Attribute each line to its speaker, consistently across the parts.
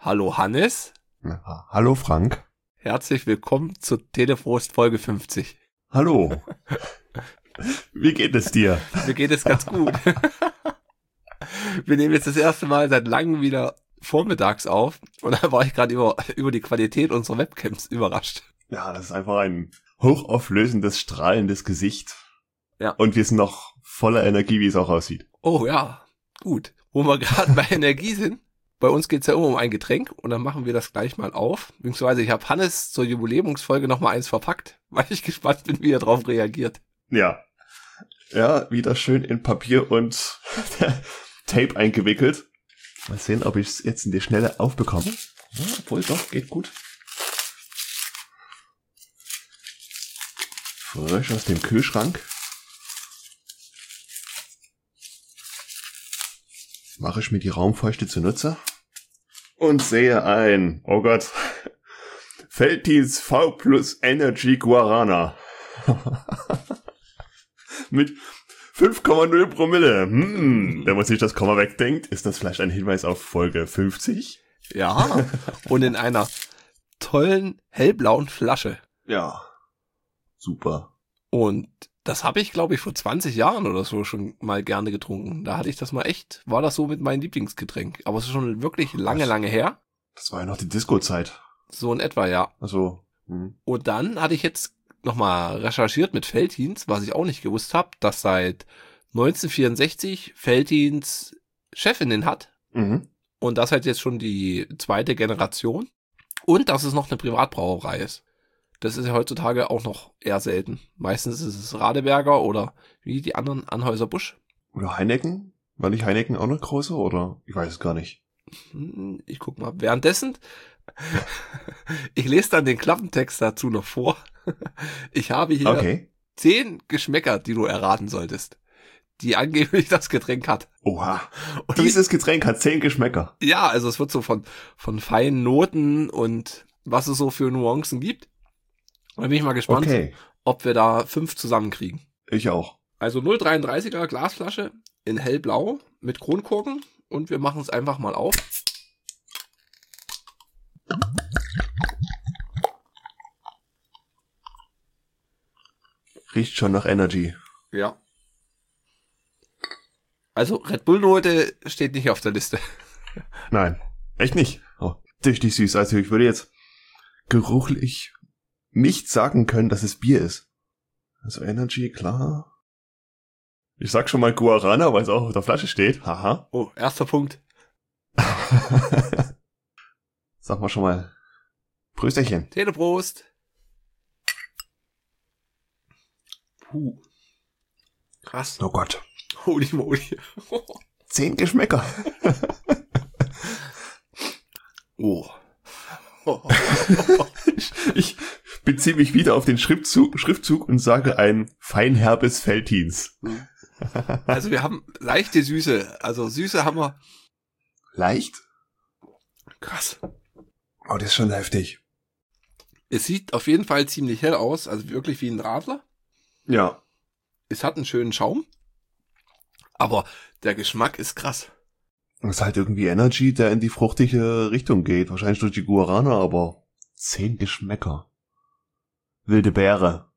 Speaker 1: Hallo Hannes.
Speaker 2: Ja, hallo Frank.
Speaker 1: Herzlich willkommen zu Telefrost Folge 50.
Speaker 2: Hallo. Wie geht es dir?
Speaker 1: Mir geht es ganz gut. Wir nehmen jetzt das erste Mal seit langem wieder vormittags auf und da war ich gerade über die Qualität unserer Webcams überrascht.
Speaker 2: Ja, das ist einfach ein hochauflösendes, strahlendes Gesicht.
Speaker 1: Ja.
Speaker 2: Und wir sind noch voller Energie, wie es auch aussieht.
Speaker 1: Oh ja, gut. Wo wir gerade bei Energie sind, bei uns geht's ja immer um ein Getränk und dann machen wir das gleich mal auf. Beziehungsweise ich habe Hannes zur Jubiläumsfolge noch mal eins verpackt, weil ich gespannt bin, wie er darauf reagiert.
Speaker 2: Ja. Ja, wieder schön in Papier und Tape eingewickelt. Mal sehen, ob ich es jetzt in die Schnelle aufbekomme. Ja, obwohl doch, geht gut. Frisch aus dem Kühlschrank. Mache ich mir die Raumfeuchte zunutze und sehe ein, oh Gott, Veltins V plus Energy Guarana. Mit 5,0 Promille. Wenn man sich das Komma wegdenkt, ist das vielleicht ein Hinweis auf Folge 50?
Speaker 1: Ja, und in einer tollen hellblauen Flasche.
Speaker 2: Ja, super.
Speaker 1: Und das habe ich, glaube ich, vor 20 Jahren oder so schon mal gerne getrunken. Da hatte ich das mal echt, war das so mit meinem Lieblingsgetränk. Aber es ist schon wirklich lange her.
Speaker 2: Das war ja noch die Disco-Zeit.
Speaker 1: So in etwa, ja.
Speaker 2: Also.
Speaker 1: Und dann hatte ich jetzt nochmal recherchiert mit Veltins, was ich auch nicht gewusst habe, dass seit 1964 Veltins Chefinnen hat.
Speaker 2: Mhm.
Speaker 1: Und das halt jetzt schon die zweite Generation. Und dass es noch eine Privatbrauerei ist. Das ist ja heutzutage auch noch eher selten. Meistens ist es Radeberger oder wie die anderen Anheuser-Busch.
Speaker 2: Oder Heineken? War nicht Heineken auch noch größer oder? Ich weiß es gar nicht.
Speaker 1: Ich guck mal. Währenddessen, ich lese dann den Klappentext dazu noch vor. Ich habe hier 10 Geschmäcker, die du erraten solltest, die angeblich das Getränk hat.
Speaker 2: Oha. Und dieses Getränk hat 10 Geschmäcker.
Speaker 1: Ja, also es wird so von feinen Noten und was es so für Nuancen gibt. Da bin ich mal gespannt, ob wir da 5 zusammenkriegen.
Speaker 2: Ich auch.
Speaker 1: Also 0,33er Glasflasche in hellblau mit Kronkorken und wir machen es einfach mal auf.
Speaker 2: Riecht schon nach Energy.
Speaker 1: Ja. Also Red Bull Note steht nicht auf der Liste.
Speaker 2: Nein, echt nicht. Oh, richtig süß. Also ich würde jetzt geruchlich nicht sagen können, dass es Bier ist. Also Energy, klar. Ich sag schon mal Guarana, weil es auch auf der Flasche steht. Haha.
Speaker 1: Oh, erster Punkt.
Speaker 2: Sag mal schon mal Prösterchen.
Speaker 1: Teleprost. Krass.
Speaker 2: Oh Gott.
Speaker 1: Holy moly.
Speaker 2: 10 Geschmäcker.
Speaker 1: Oh.
Speaker 2: Ich beziehe mich wieder auf den Schriftzug und sage ein feinherbes Veltins.
Speaker 1: Also wir haben leichte Süße. Also Süße haben wir.
Speaker 2: Leicht?
Speaker 1: Krass.
Speaker 2: Oh, das ist schon heftig.
Speaker 1: Es sieht auf jeden Fall ziemlich hell aus. Also wirklich wie ein Radler.
Speaker 2: Ja.
Speaker 1: Es hat einen schönen Schaum. Aber der Geschmack ist krass.
Speaker 2: Das ist halt irgendwie Energy, der in die fruchtige Richtung geht. Wahrscheinlich durch die Guarana, aber 10 Geschmäcker. Wilde Beere.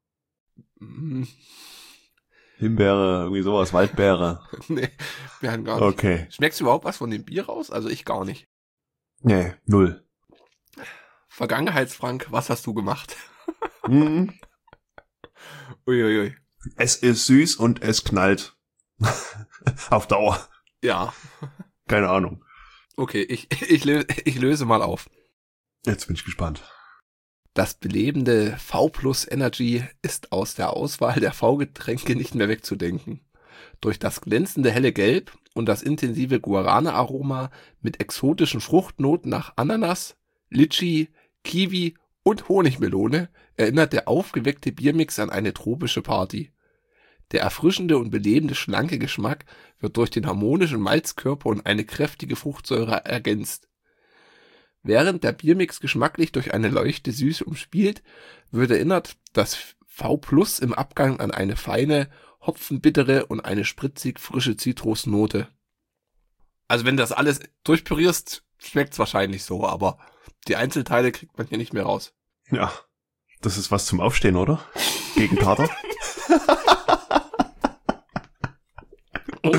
Speaker 2: Himbeere, irgendwie sowas, Waldbeere.
Speaker 1: Nee, wir haben gar nicht.
Speaker 2: Okay.
Speaker 1: Schmeckst du überhaupt was von dem Bier raus? Also ich gar nicht.
Speaker 2: Nee, 0.
Speaker 1: Vergangenheitsfrank, was hast du gemacht?
Speaker 2: Hm.
Speaker 1: Uiuiui.
Speaker 2: Es ist süß und es knallt. Auf Dauer.
Speaker 1: Ja.
Speaker 2: Keine Ahnung.
Speaker 1: Okay, ich löse mal auf.
Speaker 2: Jetzt bin ich gespannt.
Speaker 1: Das belebende V Plus Energy ist aus der Auswahl der V-Getränke nicht mehr wegzudenken. Durch das glänzende helle Gelb und das intensive Guarana-Aroma mit exotischen Fruchtnoten nach Ananas, Litschi, Kiwi und Honigmelone erinnert der aufgeweckte Biermix an eine tropische Party. Der erfrischende und belebende schlanke Geschmack wird durch den harmonischen Malzkörper und eine kräftige Fruchtsäure ergänzt. Während der Biermix geschmacklich durch eine leichte Süße umspielt, wird erinnert das V Plus im Abgang an eine feine, hopfenbittere und eine spritzig frische Zitrusnote. Also wenn du das alles durchpürierst, schmeckt's wahrscheinlich so, aber die Einzelteile kriegt man hier nicht mehr raus.
Speaker 2: Ja, das ist was zum Aufstehen, oder? Gegen Kater.
Speaker 1: Oh.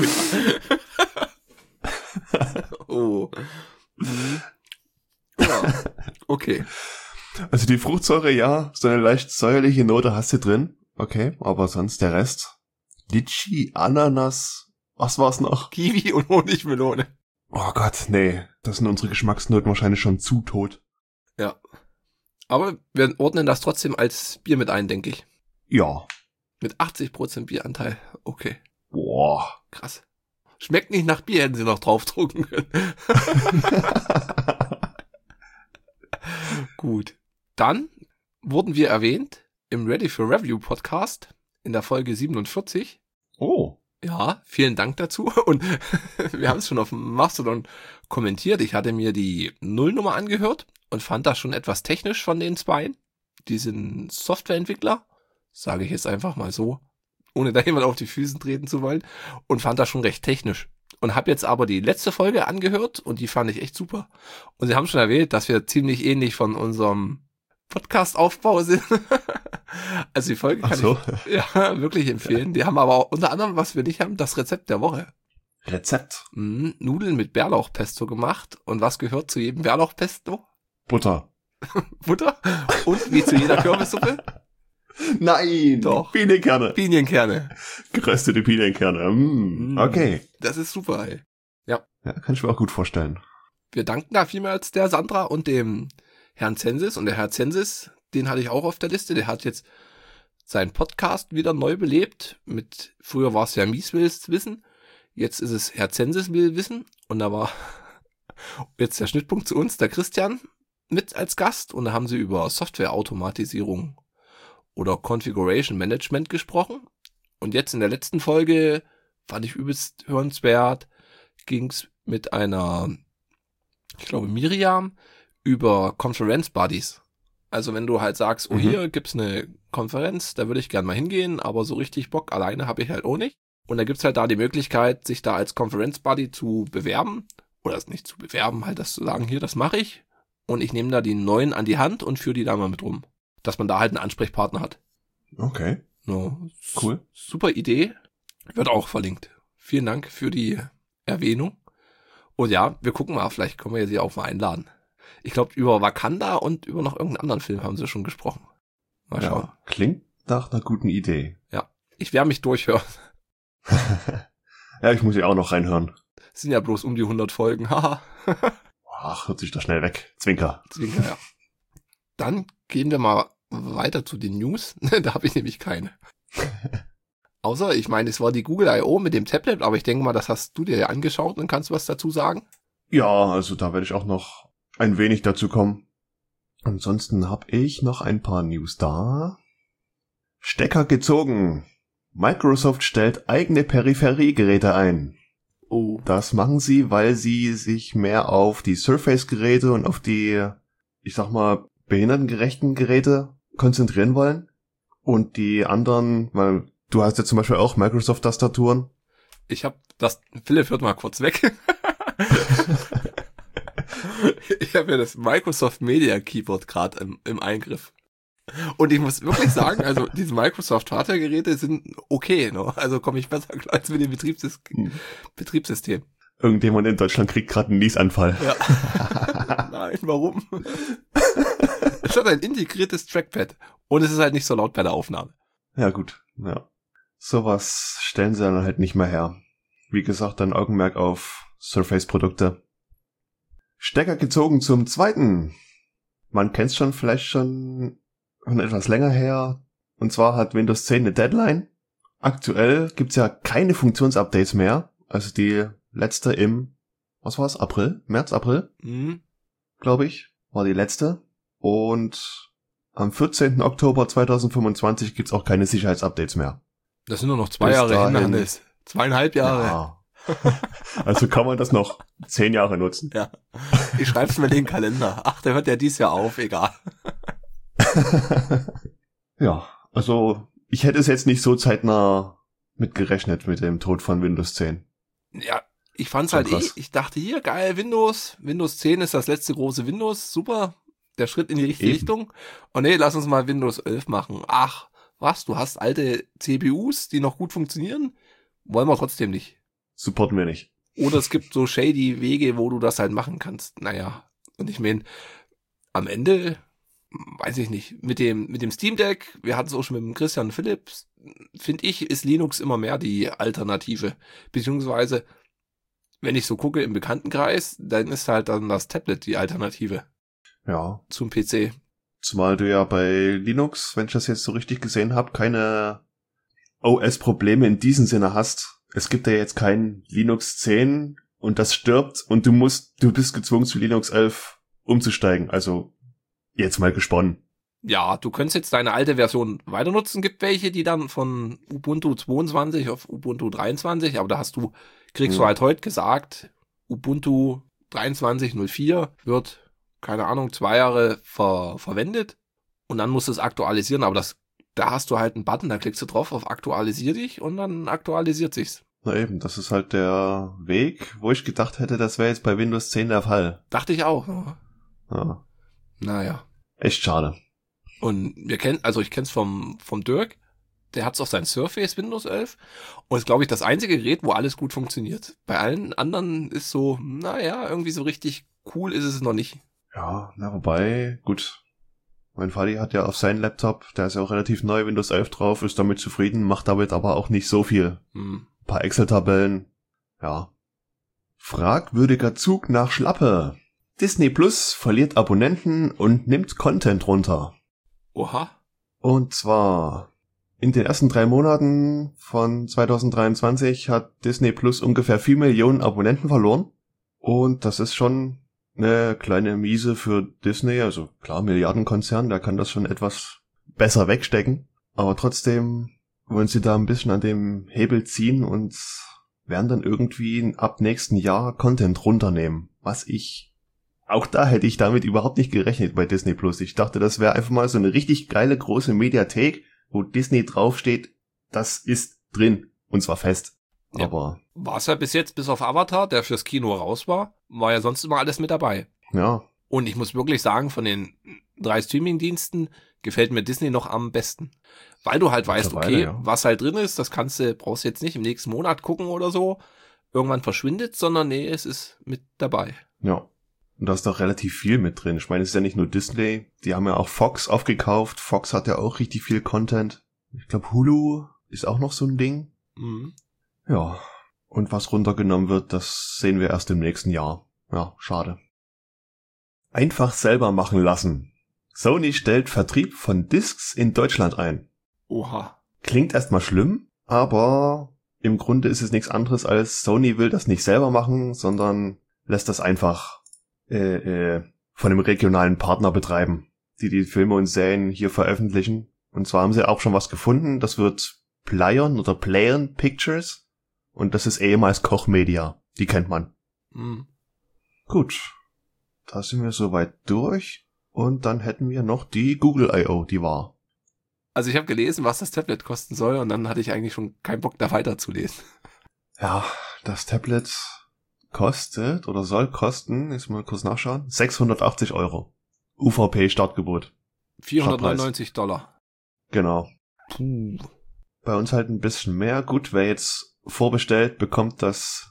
Speaker 1: Oh. Ja, okay.
Speaker 2: Also die Fruchtsäure, ja, so eine leicht säuerliche Note hast du drin. Okay, aber sonst der Rest. Litchi, Ananas, was war's noch?
Speaker 1: Kiwi und Honigmelone.
Speaker 2: Oh Gott, nee, das sind unsere Geschmacksnoten wahrscheinlich schon zu tot.
Speaker 1: Ja. Aber wir ordnen das trotzdem als Bier mit ein, denke ich.
Speaker 2: Ja.
Speaker 1: Mit 80% Bieranteil. Okay.
Speaker 2: Boah.
Speaker 1: Krass. Schmeckt nicht nach Bier, hätten sie noch draufdrucken können. Gut. Dann wurden wir erwähnt im Ready for Review Podcast in der Folge 47.
Speaker 2: Oh.
Speaker 1: Ja, vielen Dank dazu. Und wir haben es schon auf dem Mastodon kommentiert. Ich hatte mir die Nullnummer angehört und fand das schon etwas technisch von den Zweien. Die sind Softwareentwickler, sage ich jetzt einfach mal so, ohne da jemand auf die Füße treten zu wollen. Und fand das schon recht technisch. Und habe jetzt aber die letzte Folge angehört und die fand ich echt super. Und sie haben schon erwähnt, dass wir ziemlich ähnlich von unserem Podcast-Aufbau sind. Also die Folge kann ich ja wirklich empfehlen. Die haben aber auch unter anderem, was wir nicht haben, das Rezept der Woche.
Speaker 2: Rezept?
Speaker 1: Nudeln mit Bärlauchpesto gemacht. Und was gehört zu jedem Bärlauchpesto?
Speaker 2: Butter.
Speaker 1: Butter? Und wie zu jeder Kürbissuppe?
Speaker 2: Nein!
Speaker 1: Doch.
Speaker 2: Pinienkerne.
Speaker 1: Pinienkerne.
Speaker 2: Geröstete Pinienkerne. Okay.
Speaker 1: Das ist super, ey.
Speaker 2: Ja, kann ich mir auch gut vorstellen.
Speaker 1: Wir danken da vielmals der Sandra und dem Herrn Zensis. Und der Herr Zensis, den hatte ich auch auf der Liste. Der hat jetzt seinen Podcast wieder neu belebt. Früher war es ja Mies will's wissen. Jetzt ist es Herr Zensis will wissen. Und da war jetzt der Schnittpunkt zu uns, der Christian, mit als Gast. Und da haben sie über Softwareautomatisierung oder Configuration Management gesprochen. Und jetzt in der letzten Folge, fand ich übelst hörenswert, ging's mit einer, ich glaube Miriam, über Conference Buddies. Also wenn du halt sagst, oh hier gibt's eine Konferenz, da würde ich gern mal hingehen, aber so richtig Bock alleine habe ich halt auch nicht. Und da gibt's halt da die Möglichkeit, sich da als Conference Buddy zu bewerben. Oder es nicht zu bewerben, halt das zu sagen, hier, das mache ich. Und ich nehme da die Neuen an die Hand und führe die da mal mit rum. Dass man da halt einen Ansprechpartner hat.
Speaker 2: Okay.
Speaker 1: No,
Speaker 2: cool.
Speaker 1: Super Idee. Wird auch verlinkt. Vielen Dank für die Erwähnung. Und ja, wir gucken mal, vielleicht können wir sie auch mal einladen. Ich glaube, über Wakanda und über noch irgendeinen anderen Film haben sie schon gesprochen. Mal schauen.
Speaker 2: Ja, klingt nach einer guten Idee.
Speaker 1: Ja, ich werde mich durchhören.
Speaker 2: Ja, ich muss ja auch noch reinhören.
Speaker 1: Es sind ja bloß um die 100 Folgen. Haha.
Speaker 2: Ach, hört sich doch schnell weg. Zwinker.
Speaker 1: Zwinker, ja. Dann gehen wir mal weiter zu den News. Da habe ich nämlich keine. Außer, ich meine, es war die Google I.O. mit dem Tablet, aber ich denke mal, das hast du dir ja angeschaut und kannst was dazu sagen?
Speaker 2: Ja, also da werde ich auch noch ein wenig dazu kommen. Ansonsten habe ich noch ein paar News da. Stecker gezogen. Microsoft stellt eigene Peripheriegeräte ein.
Speaker 1: Oh.
Speaker 2: Das machen sie, weil sie sich mehr auf die Surface-Geräte und auf die, ich sag mal, behindertengerechten Geräte konzentrieren wollen. Und die anderen, weil du hast ja zum Beispiel auch Microsoft-Tastaturen.
Speaker 1: Philipp hört mal kurz weg. Ich habe ja das Microsoft Media Keyboard gerade im Eingriff. Und ich muss wirklich sagen, also diese Microsoft Hardware-Geräte sind okay, ne? Also komme ich besser klar als mit dem Betriebssystem.
Speaker 2: Irgendjemand in Deutschland kriegt gerade einen Niesanfall.
Speaker 1: Ja. Nein, warum? Es hat ein integriertes Trackpad und es ist halt nicht so laut bei der Aufnahme.
Speaker 2: Ja gut, ja. Sowas stellen sie dann halt nicht mehr her. Wie gesagt, dann Augenmerk auf Surface-Produkte. Stecker gezogen zum zweiten. Man kennt's schon vielleicht schon etwas länger her. Und zwar hat Windows 10 eine Deadline. Aktuell gibt's ja keine Funktionsupdates mehr. Also die letzte im, was war's, April? März, April? Glaube ich, war die letzte. Und am 14. Oktober 2025 gibt's auch keine Sicherheitsupdates mehr.
Speaker 1: Das sind nur noch 2 Jahre hin, Hannes. 2,5 Jahre.
Speaker 2: Ja. Also kann man das noch 10 Jahre nutzen.
Speaker 1: Ja. Ich schreib's mir in den Kalender. Ach, der hört ja dies Jahr auf, egal.
Speaker 2: Ja, also ich hätte es jetzt nicht so zeitnah mitgerechnet mit dem Tod von Windows 10.
Speaker 1: Ja, Ich fand's
Speaker 2: Schon
Speaker 1: halt
Speaker 2: krass.
Speaker 1: ich dachte hier, geil, Windows 10 ist das letzte große Windows, super, der Schritt in die richtige
Speaker 2: Eben.
Speaker 1: Richtung. Und nee, lass uns mal Windows 11 machen. Ach, was, du hast alte CPUs, die noch gut funktionieren? Wollen wir trotzdem nicht.
Speaker 2: Supporten wir nicht.
Speaker 1: Oder es gibt so shady Wege, wo du das halt machen kannst. Naja, und ich meine, am Ende, weiß ich nicht, mit dem Steam Deck, wir hatten es auch schon mit dem Christian Phillips, finde ich, ist Linux immer mehr die Alternative. Beziehungsweise, wenn ich so gucke im Bekanntenkreis, dann ist halt dann das Tablet die Alternative
Speaker 2: Ja.
Speaker 1: zum PC.
Speaker 2: Zumal du ja bei Linux, wenn ich das jetzt so richtig gesehen habe, keine OS-Probleme in diesem Sinne hast. Es gibt ja jetzt kein Linux 10 und das stirbt und du bist gezwungen zu Linux 11 umzusteigen. Also jetzt mal gesponnen.
Speaker 1: Ja, du könntest jetzt deine alte Version weiter nutzen. Gibt welche, die dann von Ubuntu 22 auf Ubuntu 23, aber kriegst du halt heute gesagt, Ubuntu 23.04 wird, keine Ahnung, 2 Jahre verwendet und dann musst du es aktualisieren, aber da hast du halt einen Button, da klickst du drauf auf aktualisier dich und dann aktualisiert sich's.
Speaker 2: Na eben, das ist halt der Weg, wo ich gedacht hätte, das wäre jetzt bei Windows 10 der Fall.
Speaker 1: Dachte ich auch.
Speaker 2: Ja,
Speaker 1: Naja.
Speaker 2: echt schade.
Speaker 1: Und ich kenn's vom Dirk, der hat's auf sein Surface Windows 11 und ist, glaube ich, das einzige Gerät, wo alles gut funktioniert. Bei allen anderen ist so, naja, irgendwie so richtig cool ist es noch nicht.
Speaker 2: Ja, na wobei, gut. Mein Vati hat ja auf seinen Laptop, der ist ja auch relativ neu, Windows 11 drauf, ist damit zufrieden, macht damit aber auch nicht so viel. Ein paar Excel-Tabellen, ja. Fragwürdiger Zug nach Schlappe. Disney Plus verliert Abonnenten und nimmt Content runter.
Speaker 1: Oha.
Speaker 2: Und zwar in den ersten 3 Monaten von 2023 hat Disney Plus ungefähr 4 Millionen Abonnenten verloren. Und das ist schon eine kleine Miese für Disney. Also klar, Milliardenkonzern, der kann das schon etwas besser wegstecken. Aber trotzdem wollen sie da ein bisschen an dem Hebel ziehen und werden dann irgendwie ab nächsten Jahr Content runternehmen. Auch da hätte ich damit überhaupt nicht gerechnet bei Disney Plus. Ich dachte, das wäre einfach mal so eine richtig geile große Mediathek, wo Disney draufsteht, das ist drin. Und zwar fest.
Speaker 1: Ja.
Speaker 2: Aber
Speaker 1: War es ja bis jetzt, bis auf Avatar, der fürs Kino raus war ja sonst immer alles mit dabei.
Speaker 2: ja,
Speaker 1: Und ich muss wirklich sagen, von den 3 Streaming-Diensten gefällt mir Disney noch am besten. Weil du halt weißt,
Speaker 2: Mittlerweile,
Speaker 1: okay,
Speaker 2: ja.
Speaker 1: was halt drin ist, brauchst du jetzt nicht im nächsten Monat gucken oder so. Irgendwann verschwindet, sondern nee, es ist mit dabei.
Speaker 2: ja. Und da ist doch relativ viel mit drin. Ich meine, es ist ja nicht nur Disney, die haben ja auch Fox aufgekauft. Fox hat ja auch richtig viel Content. Ich glaube, Hulu ist auch noch so ein Ding.
Speaker 1: Mhm.
Speaker 2: Ja. Und was runtergenommen wird, das sehen wir erst im nächsten Jahr. Ja, schade. Einfach selber machen lassen. Sony stellt Vertrieb von Discs in Deutschland ein.
Speaker 1: Oha.
Speaker 2: Klingt erstmal schlimm, aber im Grunde ist es nichts anderes als Sony will das nicht selber machen, sondern lässt das einfach von einem regionalen Partner betreiben, die Filme und Serien hier veröffentlichen. Und zwar haben sie auch schon was gefunden. Das wird Playon Pictures. Und das ist ehemals Koch Media. Die kennt man.
Speaker 1: Mhm.
Speaker 2: Gut. Da sind wir soweit durch. Und dann hätten wir noch die Google I.O., die war.
Speaker 1: Also ich habe gelesen, was das Tablet kosten soll und dann hatte ich eigentlich schon keinen Bock, da weiterzulesen.
Speaker 2: Ja, das Tablet kostet oder soll kosten, jetzt mal kurz nachschauen, 680 €. UVP Startgebot.
Speaker 1: $499.
Speaker 2: Genau.
Speaker 1: Puh.
Speaker 2: Bei uns halt ein bisschen mehr. Gut, wer jetzt vorbestellt, bekommt das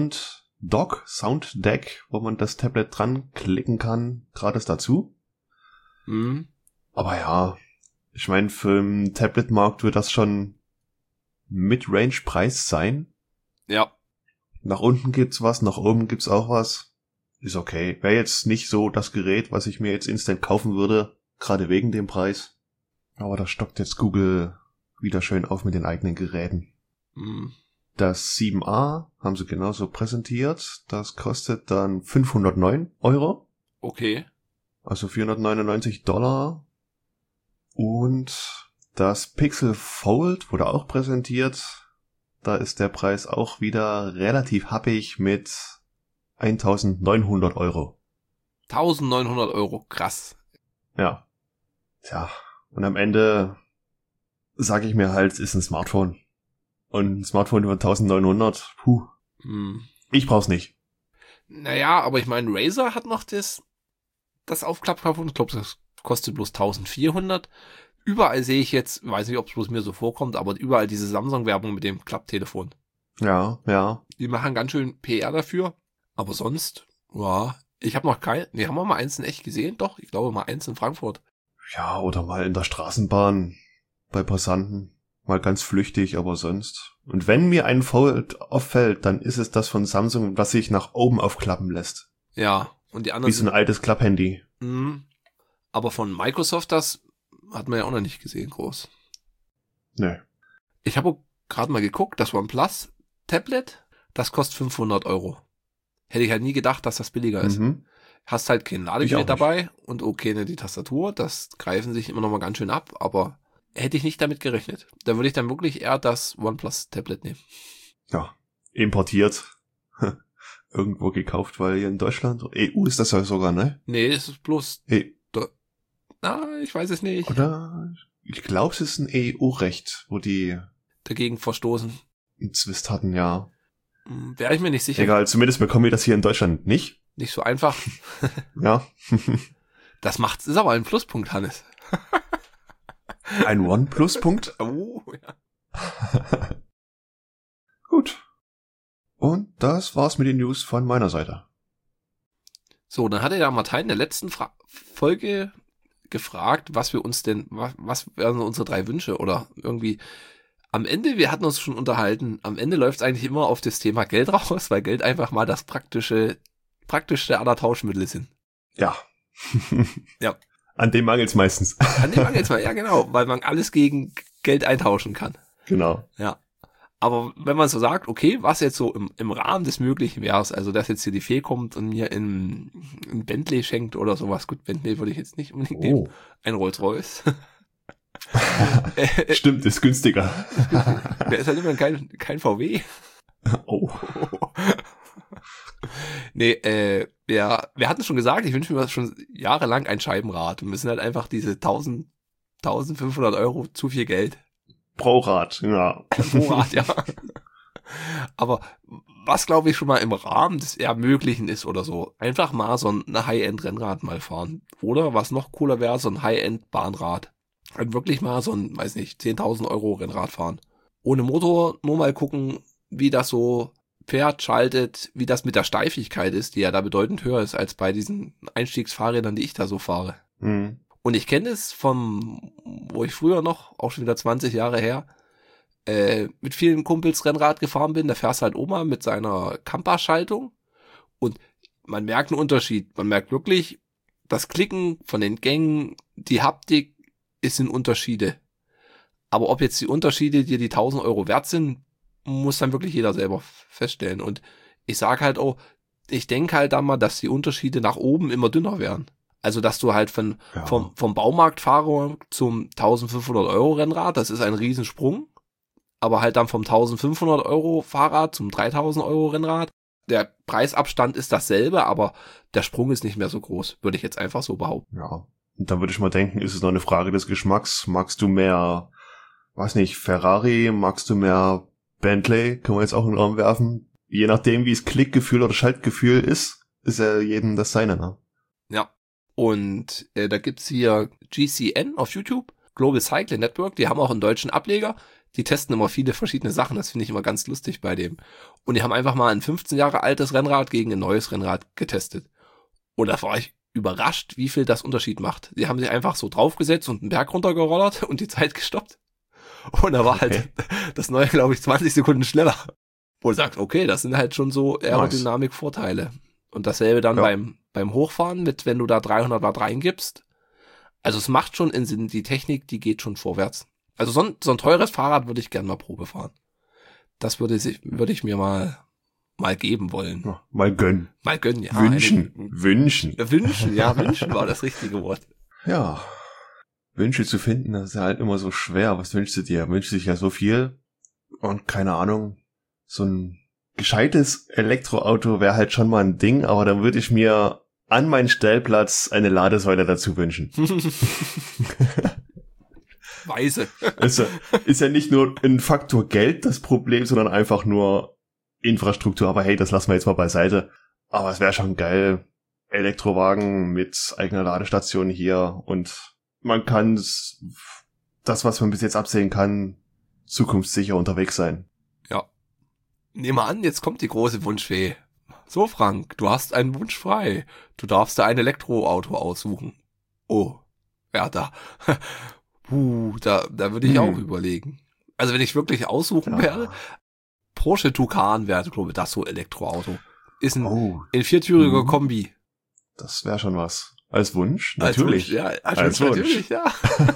Speaker 2: Sounddeck, wo man das Tablet dran klicken kann, gratis dazu.
Speaker 1: Mhm.
Speaker 2: Aber ja, ich meine, für den Tablet-Markt wird das schon Mid-Range-Preis sein.
Speaker 1: Ja.
Speaker 2: Nach unten gibt's was, nach oben gibt's auch was. Ist okay. Wäre jetzt nicht so das Gerät, was ich mir jetzt instant kaufen würde, gerade wegen dem Preis. Aber da stockt jetzt Google wieder schön auf mit den eigenen Geräten.
Speaker 1: Mhm.
Speaker 2: Das 7a haben sie genauso präsentiert. Das kostet dann 509 €.
Speaker 1: Okay.
Speaker 2: Also $499. Und das Pixel Fold wurde auch präsentiert. Da ist der Preis auch wieder relativ happig mit 1.900 €.
Speaker 1: 1.900 €, krass.
Speaker 2: Ja. Tja, und am Ende sage ich mir halt, ist ein Smartphone. Und ein Smartphone über 1.900, puh.
Speaker 1: Hm.
Speaker 2: Ich brauch's nicht.
Speaker 1: Naja, aber ich meine, Razer hat noch das Aufklapptelefon. Ich glaube, das kostet bloß 1400. Überall sehe ich jetzt, weiß nicht, ob es bloß mir so vorkommt, aber überall diese Samsung-Werbung mit dem Klapptelefon.
Speaker 2: Ja, ja.
Speaker 1: Die machen ganz schön PR dafür. Aber sonst, ja, ich habe noch haben wir mal eins in echt gesehen? Doch, ich glaube mal eins in Frankfurt.
Speaker 2: Ja, oder mal in der Straßenbahn bei Passanten. Mal ganz flüchtig, aber sonst. Und wenn mir ein Fold auffällt, dann ist es das von Samsung, was sich nach oben aufklappen lässt.
Speaker 1: Ja, und die anderen
Speaker 2: wie so ein altes Klapphandy.
Speaker 1: Aber von Microsoft, das hat man ja auch noch nicht gesehen, groß.
Speaker 2: Nee.
Speaker 1: Ich habe gerade mal geguckt, das OnePlus Tablet, das kostet 500 Euro. Hätte ich halt nie gedacht, dass das billiger ist. Hast halt kein Ladegerät dabei und okay, die Tastatur, das greifen sich immer noch mal ganz schön ab, aber hätte ich nicht damit gerechnet. Da würde ich dann wirklich eher das OnePlus Tablet nehmen.
Speaker 2: Ja, importiert. Irgendwo gekauft, weil hier in Deutschland, EU ist das ja sogar, ne?
Speaker 1: Nee, es ist bloß... ich weiß es nicht.
Speaker 2: Oder? Ich glaube, es ist ein EU-Recht, wo die
Speaker 1: dagegen verstoßen.
Speaker 2: einen Zwist hatten, ja.
Speaker 1: Wäre ich mir nicht sicher.
Speaker 2: Egal, zumindest bekommen wir das hier in Deutschland nicht.
Speaker 1: Nicht so einfach.
Speaker 2: Ja.
Speaker 1: Das ist aber ein Pluspunkt, Hannes.
Speaker 2: Ein One-Pluspunkt?
Speaker 1: Oh, ja.
Speaker 2: Gut. Und das war's mit den News von meiner Seite.
Speaker 1: So, dann hatte ja Martin in der letzten Folge gefragt, was wir uns denn, was wären unsere 3 Wünsche oder irgendwie am Ende, wir hatten uns schon unterhalten, am Ende läuft es eigentlich immer auf das Thema Geld raus, weil Geld einfach mal das praktischste aller Tauschmittel sind.
Speaker 2: Ja.
Speaker 1: Ja.
Speaker 2: An dem mangelt's meistens.
Speaker 1: An dem mangelt's mal, ja genau, weil man alles gegen Geld eintauschen kann.
Speaker 2: Genau.
Speaker 1: Ja. Aber wenn man so sagt, okay, was jetzt so im Rahmen des Möglichen wäre, also dass jetzt hier die Fee kommt und mir ein Bentley schenkt oder sowas, gut, Bentley würde ich jetzt nicht unbedingt nehmen, ein Rolls-Royce.
Speaker 2: Stimmt, ist günstiger.
Speaker 1: Der ist halt immer kein VW.
Speaker 2: Oh.
Speaker 1: Nee, ja, wir hatten schon gesagt, ich wünsche mir schon jahrelang ein Scheibenrad und wir sind halt einfach diese 1500 Euro zu viel Geld.
Speaker 2: Pro Rad, ja.
Speaker 1: Pro Rad, ja. Aber was, glaube ich, schon mal im Rahmen des Ermöglichen ist oder so, einfach mal so ein High-End-Rennrad mal fahren. Oder was noch cooler wäre, so ein High-End-Bahnrad. Und wirklich mal so ein, weiß nicht, 10.000 Euro Rennrad fahren. Ohne Motor, nur mal gucken, wie das so fährt, schaltet, wie das mit der Steifigkeit ist, die ja da bedeutend höher ist als bei diesen Einstiegsfahrrädern, die ich da so fahre.
Speaker 2: Mhm.
Speaker 1: Und ich kenne es wo ich früher noch, auch schon wieder 20 Jahre her, mit vielen Kumpels Rennrad gefahren bin. Da fährst halt Oma mit seiner Kampa-Schaltung und man merkt einen Unterschied. Man merkt wirklich, das Klicken von den Gängen, die Haptik, ist in Unterschiede. Aber ob jetzt die Unterschiede dir die 1.000 Euro wert sind, muss dann wirklich jeder selber feststellen. Und ich sag halt auch, ich denke halt dann mal, dass die Unterschiede nach oben immer dünner werden. Also, dass du halt vom Baumarktfahrer zum 1.500 Euro Rennrad, das ist ein Riesensprung. Aber halt dann vom 1.500 Euro Fahrrad zum 3.000 Euro Rennrad. Der Preisabstand ist dasselbe, aber der Sprung ist nicht mehr so groß, würde ich jetzt einfach so behaupten.
Speaker 2: Ja. Und dann würde ich mal denken, ist es noch eine Frage des Geschmacks. Magst du mehr, weiß nicht, Ferrari? Magst du mehr Bentley? Können wir jetzt auch in den Raum werfen? Je nachdem, wie es Klickgefühl oder Schaltgefühl ist ja jedem das seine, ne?
Speaker 1: Ja. Und da gibt's hier GCN auf YouTube, Global Cycling Network, die haben auch einen deutschen Ableger, die testen immer viele verschiedene Sachen, das finde ich immer ganz lustig bei dem. Und die haben einfach mal ein 15 Jahre altes Rennrad gegen ein neues Rennrad getestet. Und da war ich überrascht, wie viel das Unterschied macht. Die haben sich einfach so draufgesetzt und einen Berg runtergerollert und die Zeit gestoppt. Und da war halt das neue, glaube ich, 20 Sekunden schneller. Wo du sagst, okay, das sind halt schon so Aerodynamik-Vorteile. Und dasselbe dann beim Hochfahren mit, wenn du da 300 Watt reingibst. Also es macht schon Sinn, die Technik, die geht schon vorwärts. Also so ein teures Fahrrad würde ich gerne mal Probe fahren. Das würde ich mir mal geben wollen.
Speaker 2: Ja, mal gönnen.
Speaker 1: Mal gönnen, ja.
Speaker 2: Wünschen,
Speaker 1: wünschen war das richtige Wort.
Speaker 2: Ja, Wünsche zu finden, das ist ja halt immer so schwer. Was wünschst du dir? Wünschst du dich ja so viel und keine Ahnung, so ein gescheites Elektroauto wäre halt schon mal ein Ding, aber dann würde ich mir an meinen Stellplatz eine Ladesäule dazu wünschen.
Speaker 1: Weise.
Speaker 2: Also, ist ja nicht nur ein Faktor Geld das Problem, sondern einfach nur Infrastruktur, aber hey, das lassen wir jetzt mal beiseite. Aber es wäre schon geil, Elektrowagen mit eigener Ladestation hier und man kann das, was man bis jetzt absehen kann, zukunftssicher unterwegs sein.
Speaker 1: Ja. Nehmen wir an, jetzt kommt die große Wunschfee. So, Frank, du hast einen Wunsch frei. Du darfst dir ein Elektroauto aussuchen. Oh, ja, da würde ich auch überlegen. Also wenn ich wirklich aussuchen werde, Porsche Taycan wäre, glaube ich, das so Elektroauto. Ist ein viertüriger Kombi.
Speaker 2: Das wäre schon was. Als Wunsch? Natürlich.
Speaker 1: Als Wunsch, natürlich, ja.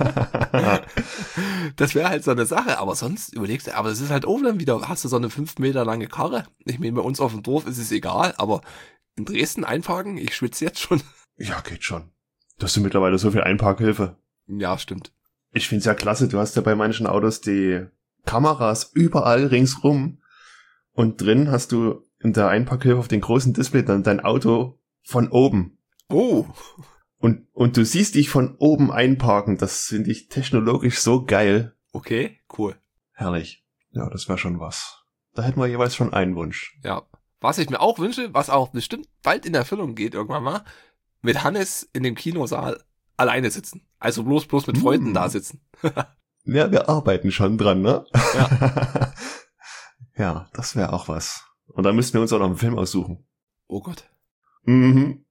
Speaker 1: Das wäre halt so eine Sache, aber sonst überlegst du, aber das ist halt oben dann wieder, hast du so eine 5 Meter lange Karre? Ich meine, bei uns auf dem Dorf ist es egal, aber in Dresden einparken, ich schwitze jetzt schon.
Speaker 2: Ja, geht schon. Du hast ja mittlerweile so viel Einparkhilfe.
Speaker 1: Ja, stimmt.
Speaker 2: Ich find's ja klasse, du hast ja bei manchen Autos die Kameras überall ringsrum und drin hast du in der Einparkhilfe auf den großen Display dann dein Auto von oben.
Speaker 1: Oh.
Speaker 2: Und du siehst dich von oben einparken. Das finde ich technologisch so geil.
Speaker 1: Okay, cool.
Speaker 2: Herrlich. Ja, das wäre schon was. Da hätten wir jeweils schon einen Wunsch.
Speaker 1: Ja. Was ich mir auch wünsche, was auch bestimmt bald in Erfüllung geht irgendwann mal, mit Hannes in dem Kinosaal alleine sitzen. Also bloß mit Freunden da sitzen.
Speaker 2: Ja, wir arbeiten schon dran, ne?
Speaker 1: Ja.
Speaker 2: Ja, das wäre auch was. Und dann müssten wir uns auch noch einen Film aussuchen.
Speaker 1: Oh Gott.
Speaker 2: Mhm.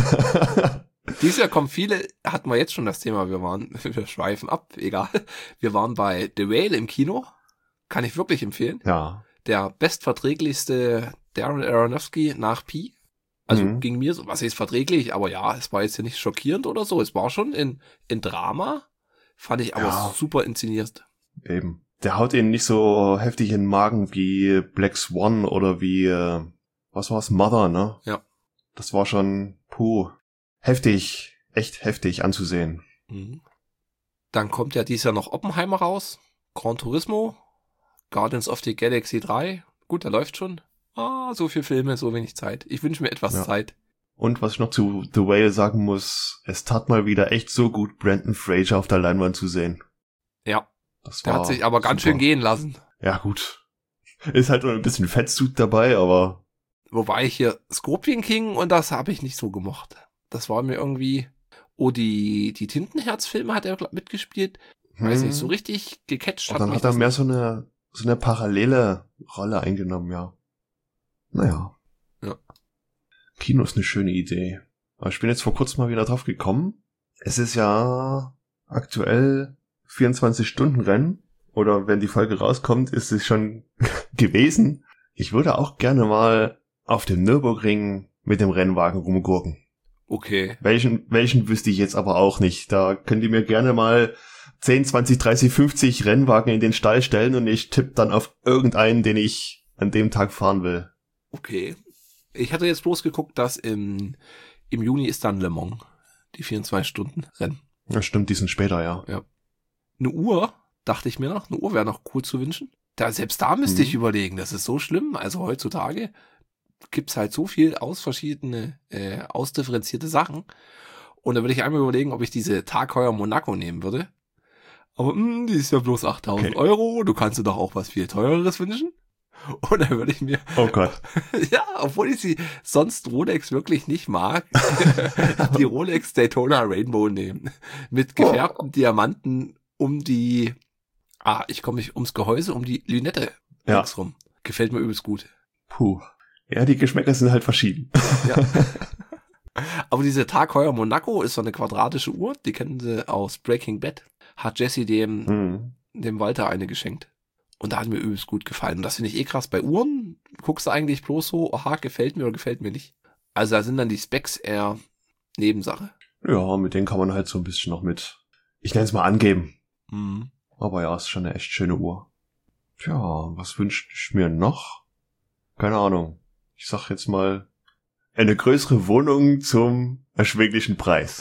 Speaker 1: Dieses Jahr kommen viele, hatten wir jetzt schon das Thema, wir schweifen ab, egal. Wir waren bei The Whale im Kino. Kann ich wirklich empfehlen.
Speaker 2: Ja.
Speaker 1: Der bestverträglichste Darren Aronofsky nach Pi. Also ging mir so, was ist verträglich, aber ja, es war jetzt ja nicht schockierend oder so. Es war schon in Drama, fand ich aber super inszeniert.
Speaker 2: Eben. Der haut ihn nicht so heftig in den Magen wie Black Swan oder wie, was war's, Mother, ne?
Speaker 1: Ja.
Speaker 2: Das war schon, heftig, echt heftig anzusehen.
Speaker 1: Mhm. Dann kommt ja dieses Jahr noch Oppenheimer raus, Gran Turismo, Guardians of the Galaxy 3. Gut, der läuft schon. So viel Filme, so wenig Zeit. Ich wünsche mir etwas Zeit.
Speaker 2: Und was ich noch zu The Whale sagen muss, es tat mal wieder echt so gut, Brendan Fraser auf der Leinwand zu sehen.
Speaker 1: Ja.
Speaker 2: Das
Speaker 1: der hat sich aber ganz schön gehen lassen.
Speaker 2: Ja, gut. Ist halt noch ein bisschen Fettsuit dabei, aber...
Speaker 1: Wobei ich hier Scorpion King und das habe ich nicht so gemocht. Das war mir irgendwie... Oh, die Tintenherz-Filme hat er mitgespielt. Weiß nicht, so richtig gecatcht hat.
Speaker 2: Und dann hat er mehr so eine parallele Rolle eingenommen, ja. Naja.
Speaker 1: Ja.
Speaker 2: Kino ist eine schöne Idee. Aber ich bin jetzt vor kurzem mal wieder drauf gekommen. Es ist ja aktuell 24-Stunden-Rennen. Oder wenn die Folge rauskommt, ist es schon gewesen. Ich würde auch gerne mal auf dem Nürburgring mit dem Rennwagen rumgurken.
Speaker 1: Okay.
Speaker 2: Welchen wüsste ich jetzt aber auch nicht. Da könnt ihr mir gerne mal 10, 20, 30, 50 Rennwagen in den Stall stellen und ich tippe dann auf irgendeinen, den ich an dem Tag fahren will.
Speaker 1: Okay. Ich hatte jetzt bloß geguckt, dass im Juni ist dann Le Mans. Die 24-Stunden-Rennen.
Speaker 2: Ja, stimmt, die sind später, ja.
Speaker 1: Ja. Eine Uhr, dachte ich mir noch. Eine Uhr wäre noch cool zu wünschen. Selbst da müsste ich überlegen, das ist so schlimm. Also heutzutage gibt's halt so viel verschiedene, ausdifferenzierte Sachen. Und da würde ich einmal überlegen, ob ich diese Tag Heuer Monaco nehmen würde. Aber die ist ja bloß 8.000 Euro. Du kannst dir doch auch was viel Teureres wünschen. Und dann würde ich mir...
Speaker 2: Oh Gott.
Speaker 1: Ja, obwohl ich sie sonst Rolex wirklich nicht mag, die Rolex Daytona Rainbow nehmen. Mit gefärbten Diamanten um die... ich komme nicht ums Gehäuse, um die Lünette rum. Gefällt mir übelst gut.
Speaker 2: Puh. Ja, die Geschmäcker sind halt verschieden.
Speaker 1: Ja. Aber diese Tag Heuer Monaco ist so eine quadratische Uhr, die kennen sie aus Breaking Bad. Hat Jesse dem Walter eine geschenkt. Und da hat mir übelst gut gefallen. Und das finde ich krass. Bei Uhren guckst du eigentlich bloß so, gefällt mir oder gefällt mir nicht. Also da sind dann die Specs eher Nebensache.
Speaker 2: Ja, mit denen kann man halt so ein bisschen noch ich nenne es mal angeben.
Speaker 1: Mhm.
Speaker 2: Aber ja, ist schon eine echt schöne Uhr. Tja, was wünsche ich mir noch? Keine Ahnung. Ich sag jetzt mal, eine größere Wohnung zum erschwinglichen Preis.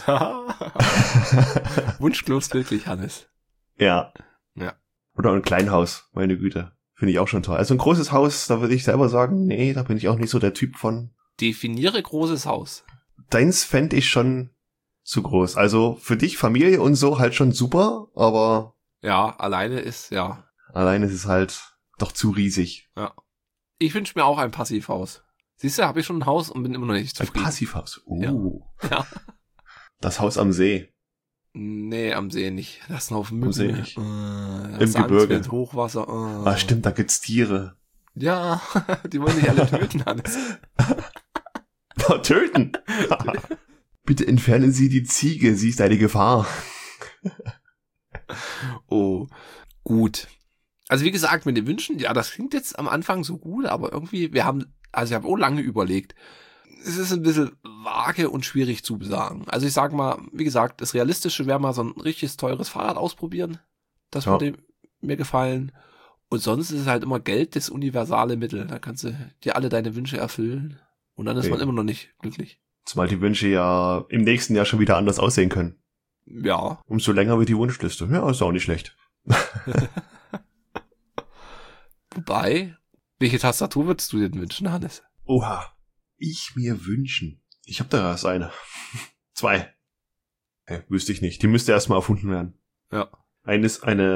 Speaker 1: Wunschlos wirklich, Hannes.
Speaker 2: Ja.
Speaker 1: Ja.
Speaker 2: Oder ein Kleinhaus, meine Güte. Finde ich auch schon toll. Also ein großes Haus, da würde ich selber sagen, nee, da bin ich auch nicht so der Typ von.
Speaker 1: Definiere großes Haus.
Speaker 2: Deins fände ich schon zu groß. Also für dich, Familie und so halt schon super, aber...
Speaker 1: Ja, alleine ist es halt
Speaker 2: doch zu riesig.
Speaker 1: Ja. Ich wünsche mir auch ein Passivhaus. Siehst du, habe ich schon ein Haus und bin immer noch nicht zufrieden.
Speaker 2: Ein Passivhaus.
Speaker 1: Ja.
Speaker 2: Das Haus am See.
Speaker 1: Nee, am See nicht. Das ist auf dem
Speaker 2: Am See
Speaker 1: Mücken.
Speaker 2: nicht.
Speaker 1: Im
Speaker 2: Gebirge.
Speaker 1: Mit Hochwasser.
Speaker 2: Stimmt, da gibt's Tiere.
Speaker 1: Ja, die wollen dich alle töten, Hannes.
Speaker 2: Töten? Bitte entfernen Sie die Ziege, sie ist eine Gefahr.
Speaker 1: Oh, gut. Also wie gesagt, mit den Wünschen, ja, das klingt jetzt am Anfang so gut, aber irgendwie, ich habe auch lange überlegt. Es ist ein bisschen vage und schwierig zu besagen. Also ich sag mal, wie gesagt, das Realistische wäre mal so ein richtiges teures Fahrrad ausprobieren. Das würde mir gefallen. Und sonst ist es halt immer Geld das universale Mittel. Da kannst du dir alle deine Wünsche erfüllen. Und dann ist man immer noch nicht glücklich.
Speaker 2: Zumal die Wünsche ja im nächsten Jahr schon wieder anders aussehen können.
Speaker 1: Ja.
Speaker 2: Umso länger wird die Wunschliste. Ja, ist auch nicht schlecht.
Speaker 1: Wobei, welche Tastatur würdest du denn wünschen, Hannes?
Speaker 2: Oha. Ich mir wünschen. Ich habe da erst eine. 2. Wüsste ich nicht. Die müsste erstmal erfunden werden.
Speaker 1: Ja.
Speaker 2: Eine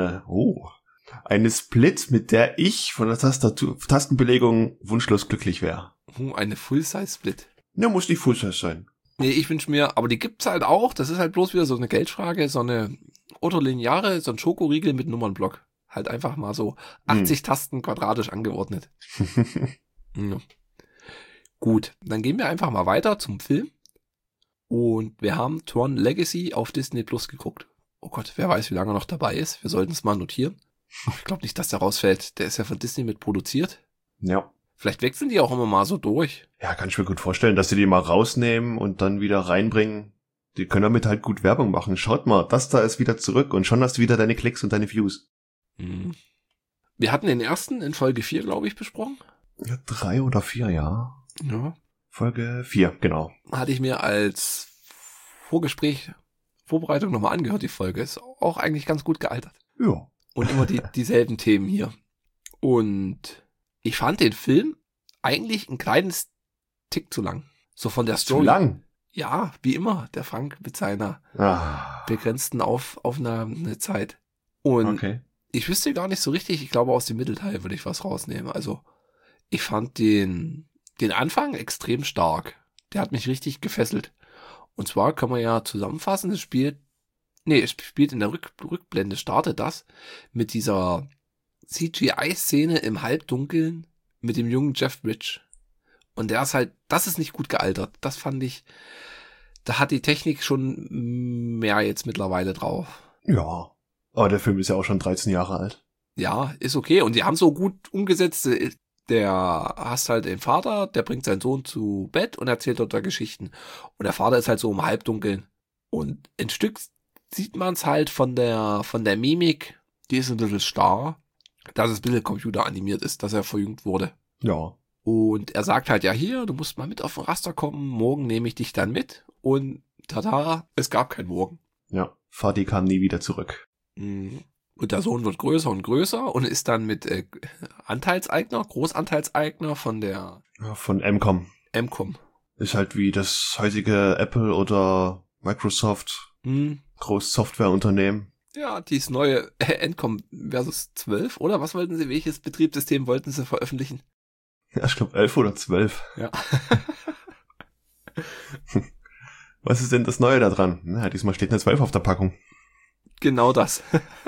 Speaker 2: Split, mit der ich von der Tastenbelegung wunschlos glücklich wäre.
Speaker 1: Eine Full-Size-Split.
Speaker 2: Ja, muss nicht Full-Size sein.
Speaker 1: Nee, ich wünsche mir, aber die gibt's halt auch, das ist halt bloß wieder so eine Geldfrage, so eine Autolineare, so ein Schokoriegel mit Nummernblock. Halt einfach mal so 80 Tasten quadratisch angeordnet. Ja. Gut, dann gehen wir einfach mal weiter zum Film. Und wir haben Tron Legacy auf Disney Plus geguckt. Oh Gott, wer weiß, wie lange er noch dabei ist. Wir sollten es mal notieren. Ich glaube nicht, dass der rausfällt. Der ist ja von Disney mit produziert.
Speaker 2: Ja.
Speaker 1: Vielleicht wechseln die auch immer mal so durch.
Speaker 2: Ja, kann ich mir gut vorstellen, dass sie die mal rausnehmen und dann wieder reinbringen. Die können damit halt gut Werbung machen. Schaut mal, das da ist wieder zurück und schon hast du wieder deine Klicks und deine Views.
Speaker 1: Wir hatten den ersten in Folge 4, glaube ich, besprochen.
Speaker 2: Ja, 3 oder 4, ja.
Speaker 1: Ja.
Speaker 2: Folge 4, genau.
Speaker 1: Hatte ich mir als Vorbereitung nochmal angehört, die Folge. Ist auch eigentlich ganz gut gealtert.
Speaker 2: Ja.
Speaker 1: Und immer dieselben Themen hier. Und ich fand den Film eigentlich ein kleines Tick zu lang. So von der Story.
Speaker 2: Zu lang?
Speaker 1: Ja, wie immer, der Frank mit seiner begrenzten Aufnahmezeit. Und ich wüsste gar nicht so richtig, ich glaube aus dem Mittelteil würde ich was rausnehmen. Also ich fand den Anfang extrem stark. Der hat mich richtig gefesselt. Und zwar kann man ja zusammenfassen, es spielt in der Rückblende, startet das mit dieser CGI-Szene im Halbdunkeln mit dem jungen Jeff Bridges. Und das ist nicht gut gealtert. Das fand ich, da hat die Technik schon mehr jetzt mittlerweile drauf.
Speaker 2: Ja, aber der Film ist ja auch schon 13 Jahre alt.
Speaker 1: Ja, ist okay. Und die haben so gut umgesetzt, der hast halt den Vater, der bringt seinen Sohn zu Bett und erzählt dort da Geschichten. Und der Vater ist halt so im Halbdunkeln. Und ein Stück sieht man es halt von der Mimik, die ist ein bisschen starr, dass es ein bisschen computeranimiert ist, dass er verjüngt wurde.
Speaker 2: Ja.
Speaker 1: Und er sagt halt, ja hier, du musst mal mit auf den Raster kommen, morgen nehme ich dich dann mit. Und tada, es gab kein Morgen.
Speaker 2: Ja, Vati kam nie wieder zurück.
Speaker 1: Und der Sohn wird größer und größer und ist dann mit Großanteilseigner
Speaker 2: von Emcom. Ist halt wie das heutige Apple oder Microsoft, Großsoftwareunternehmen.
Speaker 1: Ja, dieses neue Encom versus 12, oder? Was wollten sie, welches Betriebssystem wollten sie veröffentlichen?
Speaker 2: Ja, ich glaube 11 oder 12.
Speaker 1: Ja.
Speaker 2: Was ist denn das Neue da dran? Na, diesmal steht eine 12 auf der Packung.
Speaker 1: Genau das.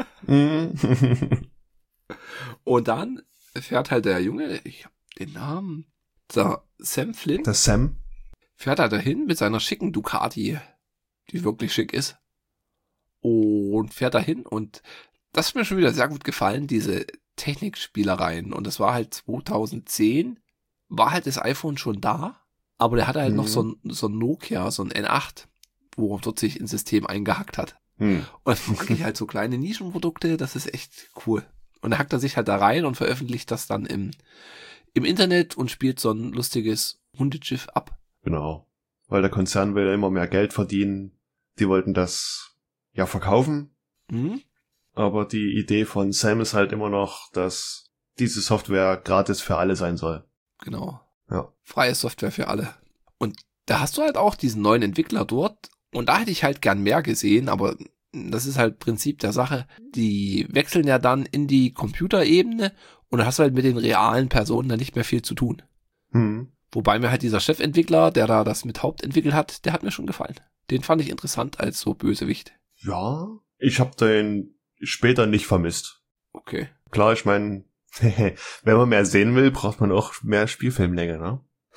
Speaker 1: Und dann fährt halt der Junge, ich hab den Namen, der Sam Flynn.
Speaker 2: Der Sam.
Speaker 1: Fährt halt dahin mit seiner schicken Ducati, die wirklich schick ist. Und fährt dahin und das hat mir schon wieder sehr gut gefallen, diese Technikspielereien. Und das war halt 2010, war halt das iPhone schon da, aber der hatte halt noch so ein Nokia, so ein N8, wo er dort sich ins System eingehackt hat. Und das mag ich halt so kleine Nischenprodukte, das ist echt cool. Und da hackt er sich halt da rein und veröffentlicht das dann im Internet und spielt so ein lustiges Hundeschiff ab.
Speaker 2: Genau. Weil der Konzern will ja immer mehr Geld verdienen. Die wollten das ja verkaufen. Aber die Idee von Sam ist halt immer noch, dass diese Software gratis für alle sein soll.
Speaker 1: Genau.
Speaker 2: Ja.
Speaker 1: Freie Software für alle. Und da hast du halt auch diesen neuen Entwickler dort. Und da hätte ich halt gern mehr gesehen, aber das ist halt Prinzip der Sache, die wechseln ja dann in die Computerebene und dann hast du halt mit den realen Personen dann nicht mehr viel zu tun. Wobei mir halt dieser Chefentwickler, der da das mit Hauptentwickelt hat, der hat mir schon gefallen. Den fand ich interessant als so Bösewicht.
Speaker 2: Ja, ich habe den später nicht vermisst.
Speaker 1: Okay.
Speaker 2: Klar, ich meine, wenn man mehr sehen will, braucht man auch mehr Spielfilmlänge, ne?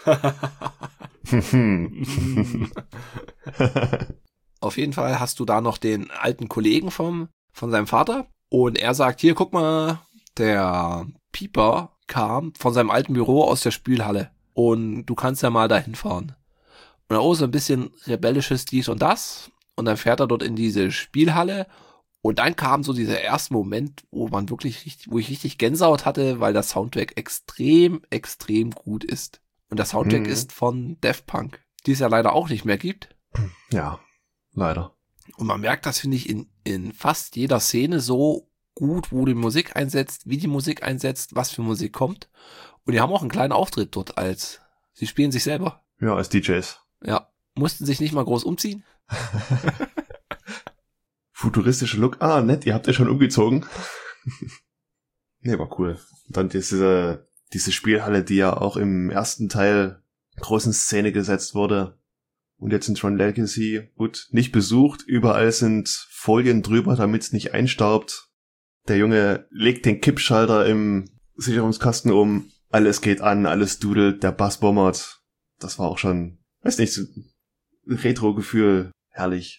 Speaker 1: Auf jeden Fall hast du da noch den alten Kollegen von seinem Vater und er sagt, hier, guck mal, der Pieper kam von seinem alten Büro aus der Spülhalle und du kannst ja mal dahin fahren. Und auch so ein bisschen rebellisches dies und das und dann fährt er dort in diese Spielhalle und dann kam so dieser erste Moment, wo ich richtig Gänsehaut hatte, weil das Soundtrack extrem, extrem gut ist. Und das Soundtrack ist von Daft Punk, die es ja leider auch nicht mehr gibt.
Speaker 2: Ja, leider.
Speaker 1: Und man merkt das, finde ich, in fast jeder Szene so gut, wo die Musik einsetzt, wie die Musik einsetzt, was für Musik kommt. Und die haben auch einen kleinen Auftritt dort sie spielen sich selber.
Speaker 2: Ja, als DJs.
Speaker 1: Ja, mussten sich nicht mal groß umziehen.
Speaker 2: Futuristischer Look. Ah, nett, ihr habt ja schon umgezogen. Nee, war cool. Und dann diese Spielhalle, die ja auch im ersten Teil groß in Szene gesetzt wurde. Und jetzt in Tron Legacy, gut, nicht besucht. Überall sind Folien drüber, damit es nicht einstaubt. Der Junge legt den Kippschalter im Sicherungskasten um. Alles geht an, alles dudelt, der Bass bombert. Das war auch schon, weiß nicht, so ein Retro-Gefühl. Herrlich.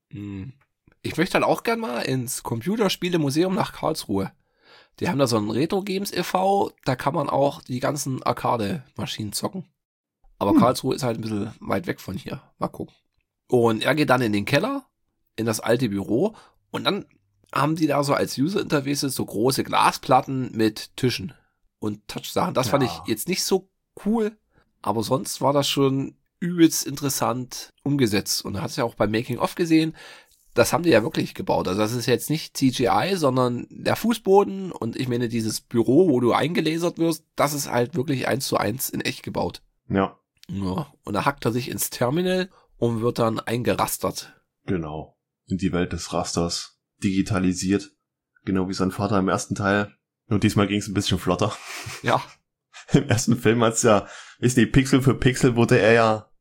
Speaker 1: Ich möchte halt auch gern mal ins Computerspielemuseum nach Karlsruhe. Die haben da so ein Retro Games e.V., da kann man auch die ganzen Arcade-Maschinen zocken. Aber Karlsruhe ist halt ein bisschen weit weg von hier. Mal gucken. Und er geht dann in den Keller, in das alte Büro und dann haben die da so als User-Interfaces so große Glasplatten mit Tischen und Touch-Sachen. Das fand ich jetzt nicht so cool, aber sonst war das schon übelst interessant umgesetzt. Und da hat es ja auch beim Making-of gesehen, das haben die ja wirklich gebaut. Also das ist jetzt nicht CGI, sondern der Fußboden und ich meine dieses Büro, wo du eingelasert wirst, das ist halt wirklich 1:1 in echt gebaut.
Speaker 2: Ja.
Speaker 1: Ja, und da hackt er sich ins Terminal und wird dann eingerastert.
Speaker 2: Genau. In die Welt des Rasters. Digitalisiert. Genau wie sein Vater im ersten Teil. Nur diesmal ging es ein bisschen flotter.
Speaker 1: Ja.
Speaker 2: Im ersten Film hat's ja, Pixel für Pixel wurde er ja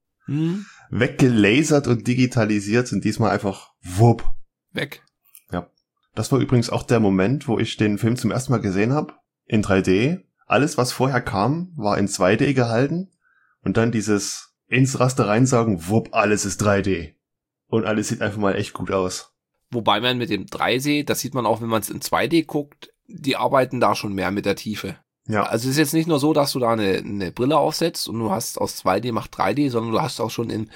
Speaker 2: weggelasert und digitalisiert und diesmal einfach wupp.
Speaker 1: Weg.
Speaker 2: Ja. Das war übrigens auch der Moment, wo ich den Film zum ersten Mal gesehen habe. In 3D. Alles, was vorher kam, war in 2D gehalten. Und dann dieses ins Raster reinsaugen, wupp, alles ist 3D. Und alles sieht einfach mal echt gut aus.
Speaker 1: Wobei man mit dem 3D, das sieht man auch, wenn man es in 2D guckt, die arbeiten da schon mehr mit der Tiefe.
Speaker 2: Ja.
Speaker 1: Also es ist jetzt nicht nur so, dass du da eine Brille aufsetzt und du hast aus 2D macht 3D, sondern du hast auch schon im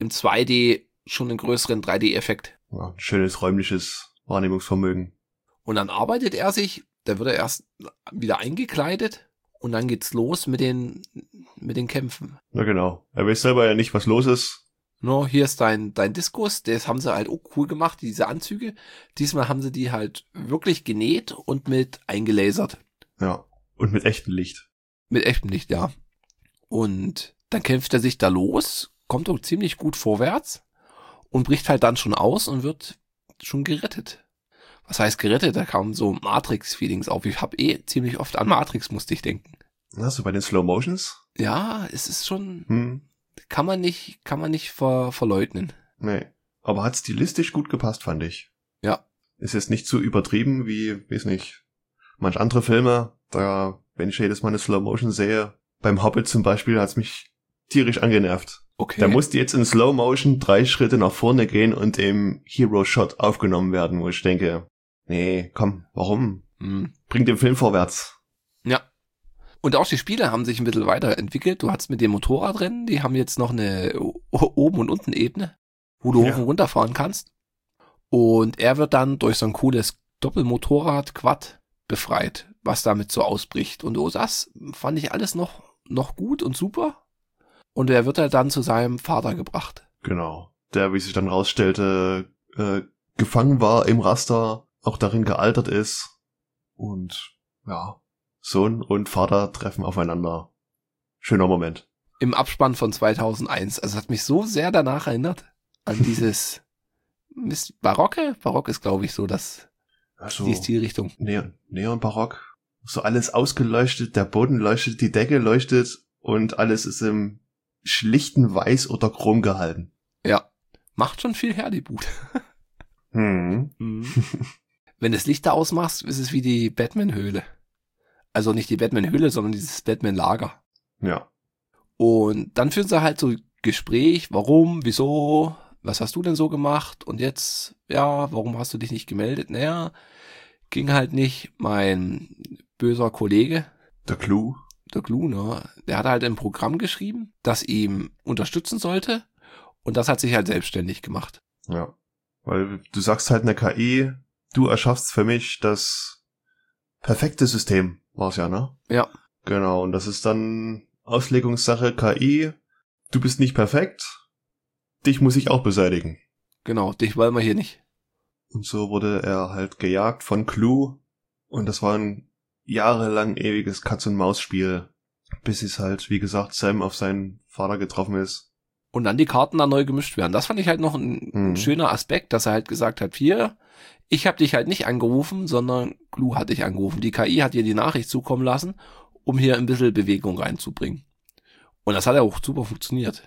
Speaker 1: 2D schon einen größeren 3D-Effekt.
Speaker 2: Ja, ein schönes räumliches Wahrnehmungsvermögen.
Speaker 1: Und dann arbeitet der wird erst wieder eingekleidet und dann geht's los mit den Kämpfen.
Speaker 2: Na genau. Er weiß selber ja nicht, was los ist.
Speaker 1: No, hier ist dein Diskus, das haben sie halt auch cool gemacht, diese Anzüge. Diesmal haben sie die halt wirklich genäht und mit eingelasert.
Speaker 2: Ja, und mit echtem Licht.
Speaker 1: Mit echtem Licht, ja. Und dann kämpft er sich da los, kommt auch ziemlich gut vorwärts und bricht halt dann schon aus und wird schon gerettet. Was heißt gerettet? Da kamen so Matrix-Feelings auf. Ich habe ziemlich oft an Matrix musste ich denken.
Speaker 2: Hast du bei den Slow Motions?
Speaker 1: Ja, es ist schon... Kann man nicht verleugnen.
Speaker 2: Nee. Aber hat stilistisch gut gepasst, fand ich.
Speaker 1: Ja.
Speaker 2: Ist jetzt nicht so übertrieben wie, weiß nicht, manch andere Filme. Da, wenn ich jedes Mal eine Slow Motion sehe, beim Hobbit zum Beispiel, hat's mich tierisch angenervt.
Speaker 1: Okay.
Speaker 2: Da musste jetzt in Slow Motion 3 Schritte nach vorne gehen und im Hero Shot aufgenommen werden, wo ich denke, nee, komm, warum? Bring den Film vorwärts.
Speaker 1: Ja. Und auch die Spiele haben sich ein bisschen weiterentwickelt. Du hattest mit dem Motorradrennen, die haben jetzt noch eine Oben- und Unten-Ebene, wo du hoch und runter fahren kannst. Und er wird dann durch so ein cooles Doppelmotorrad-Quad befreit, was damit so ausbricht. Und das fand ich alles noch gut und super. Und er wird halt dann zu seinem Vater gebracht.
Speaker 2: Genau. Der, wie sich dann rausstellte, gefangen war im Raster, auch darin gealtert ist. Und ja, Sohn und Vater treffen aufeinander. Schöner Moment.
Speaker 1: Im Abspann von 2001. Also hat mich so sehr danach erinnert an dieses Ist Barocke? Barock ist, glaube ich, so die Stilrichtung.
Speaker 2: Neon-Barock. So alles ausgeleuchtet, der Boden leuchtet, die Decke leuchtet und alles ist im schlichten Weiß oder Chrom gehalten.
Speaker 1: Ja, macht schon viel her, die Bude.
Speaker 2: Mhm.
Speaker 1: Wenn du das Licht da ausmachst, ist es wie die Batman-Höhle. Also nicht die Batman-Höhle, sondern dieses Batman-Lager.
Speaker 2: Ja.
Speaker 1: Und dann führen sie halt so Gespräch, warum, wieso, was hast du denn so gemacht? Und jetzt, ja, warum hast du dich nicht gemeldet? Naja, ging halt nicht. Mein böser Kollege,
Speaker 2: Der Clou,
Speaker 1: ne, der hat halt ein Programm geschrieben, das ihm unterstützen sollte. Und das hat sich halt selbstständig gemacht.
Speaker 2: Ja. Weil du sagst halt eine KI, du erschaffst für mich das perfekte System, war's ja, ne?
Speaker 1: Ja.
Speaker 2: Genau, und das ist dann Auslegungssache KI, du bist nicht perfekt, dich muss ich auch beseitigen.
Speaker 1: Genau, dich wollen wir hier nicht.
Speaker 2: Und so wurde er halt gejagt von Clou und das war ein jahrelang ewiges Katz-und-Maus-Spiel, bis es halt, wie gesagt, Sam auf seinen Vater getroffen ist.
Speaker 1: Und dann die Karten dann neu gemischt werden. Das fand ich halt noch ein schöner Aspekt, dass er halt gesagt hat, hier, ich habe dich halt nicht angerufen, sondern Clou hat dich angerufen. Die KI hat dir die Nachricht zukommen lassen, um hier ein bisschen Bewegung reinzubringen. Und das hat ja auch super funktioniert.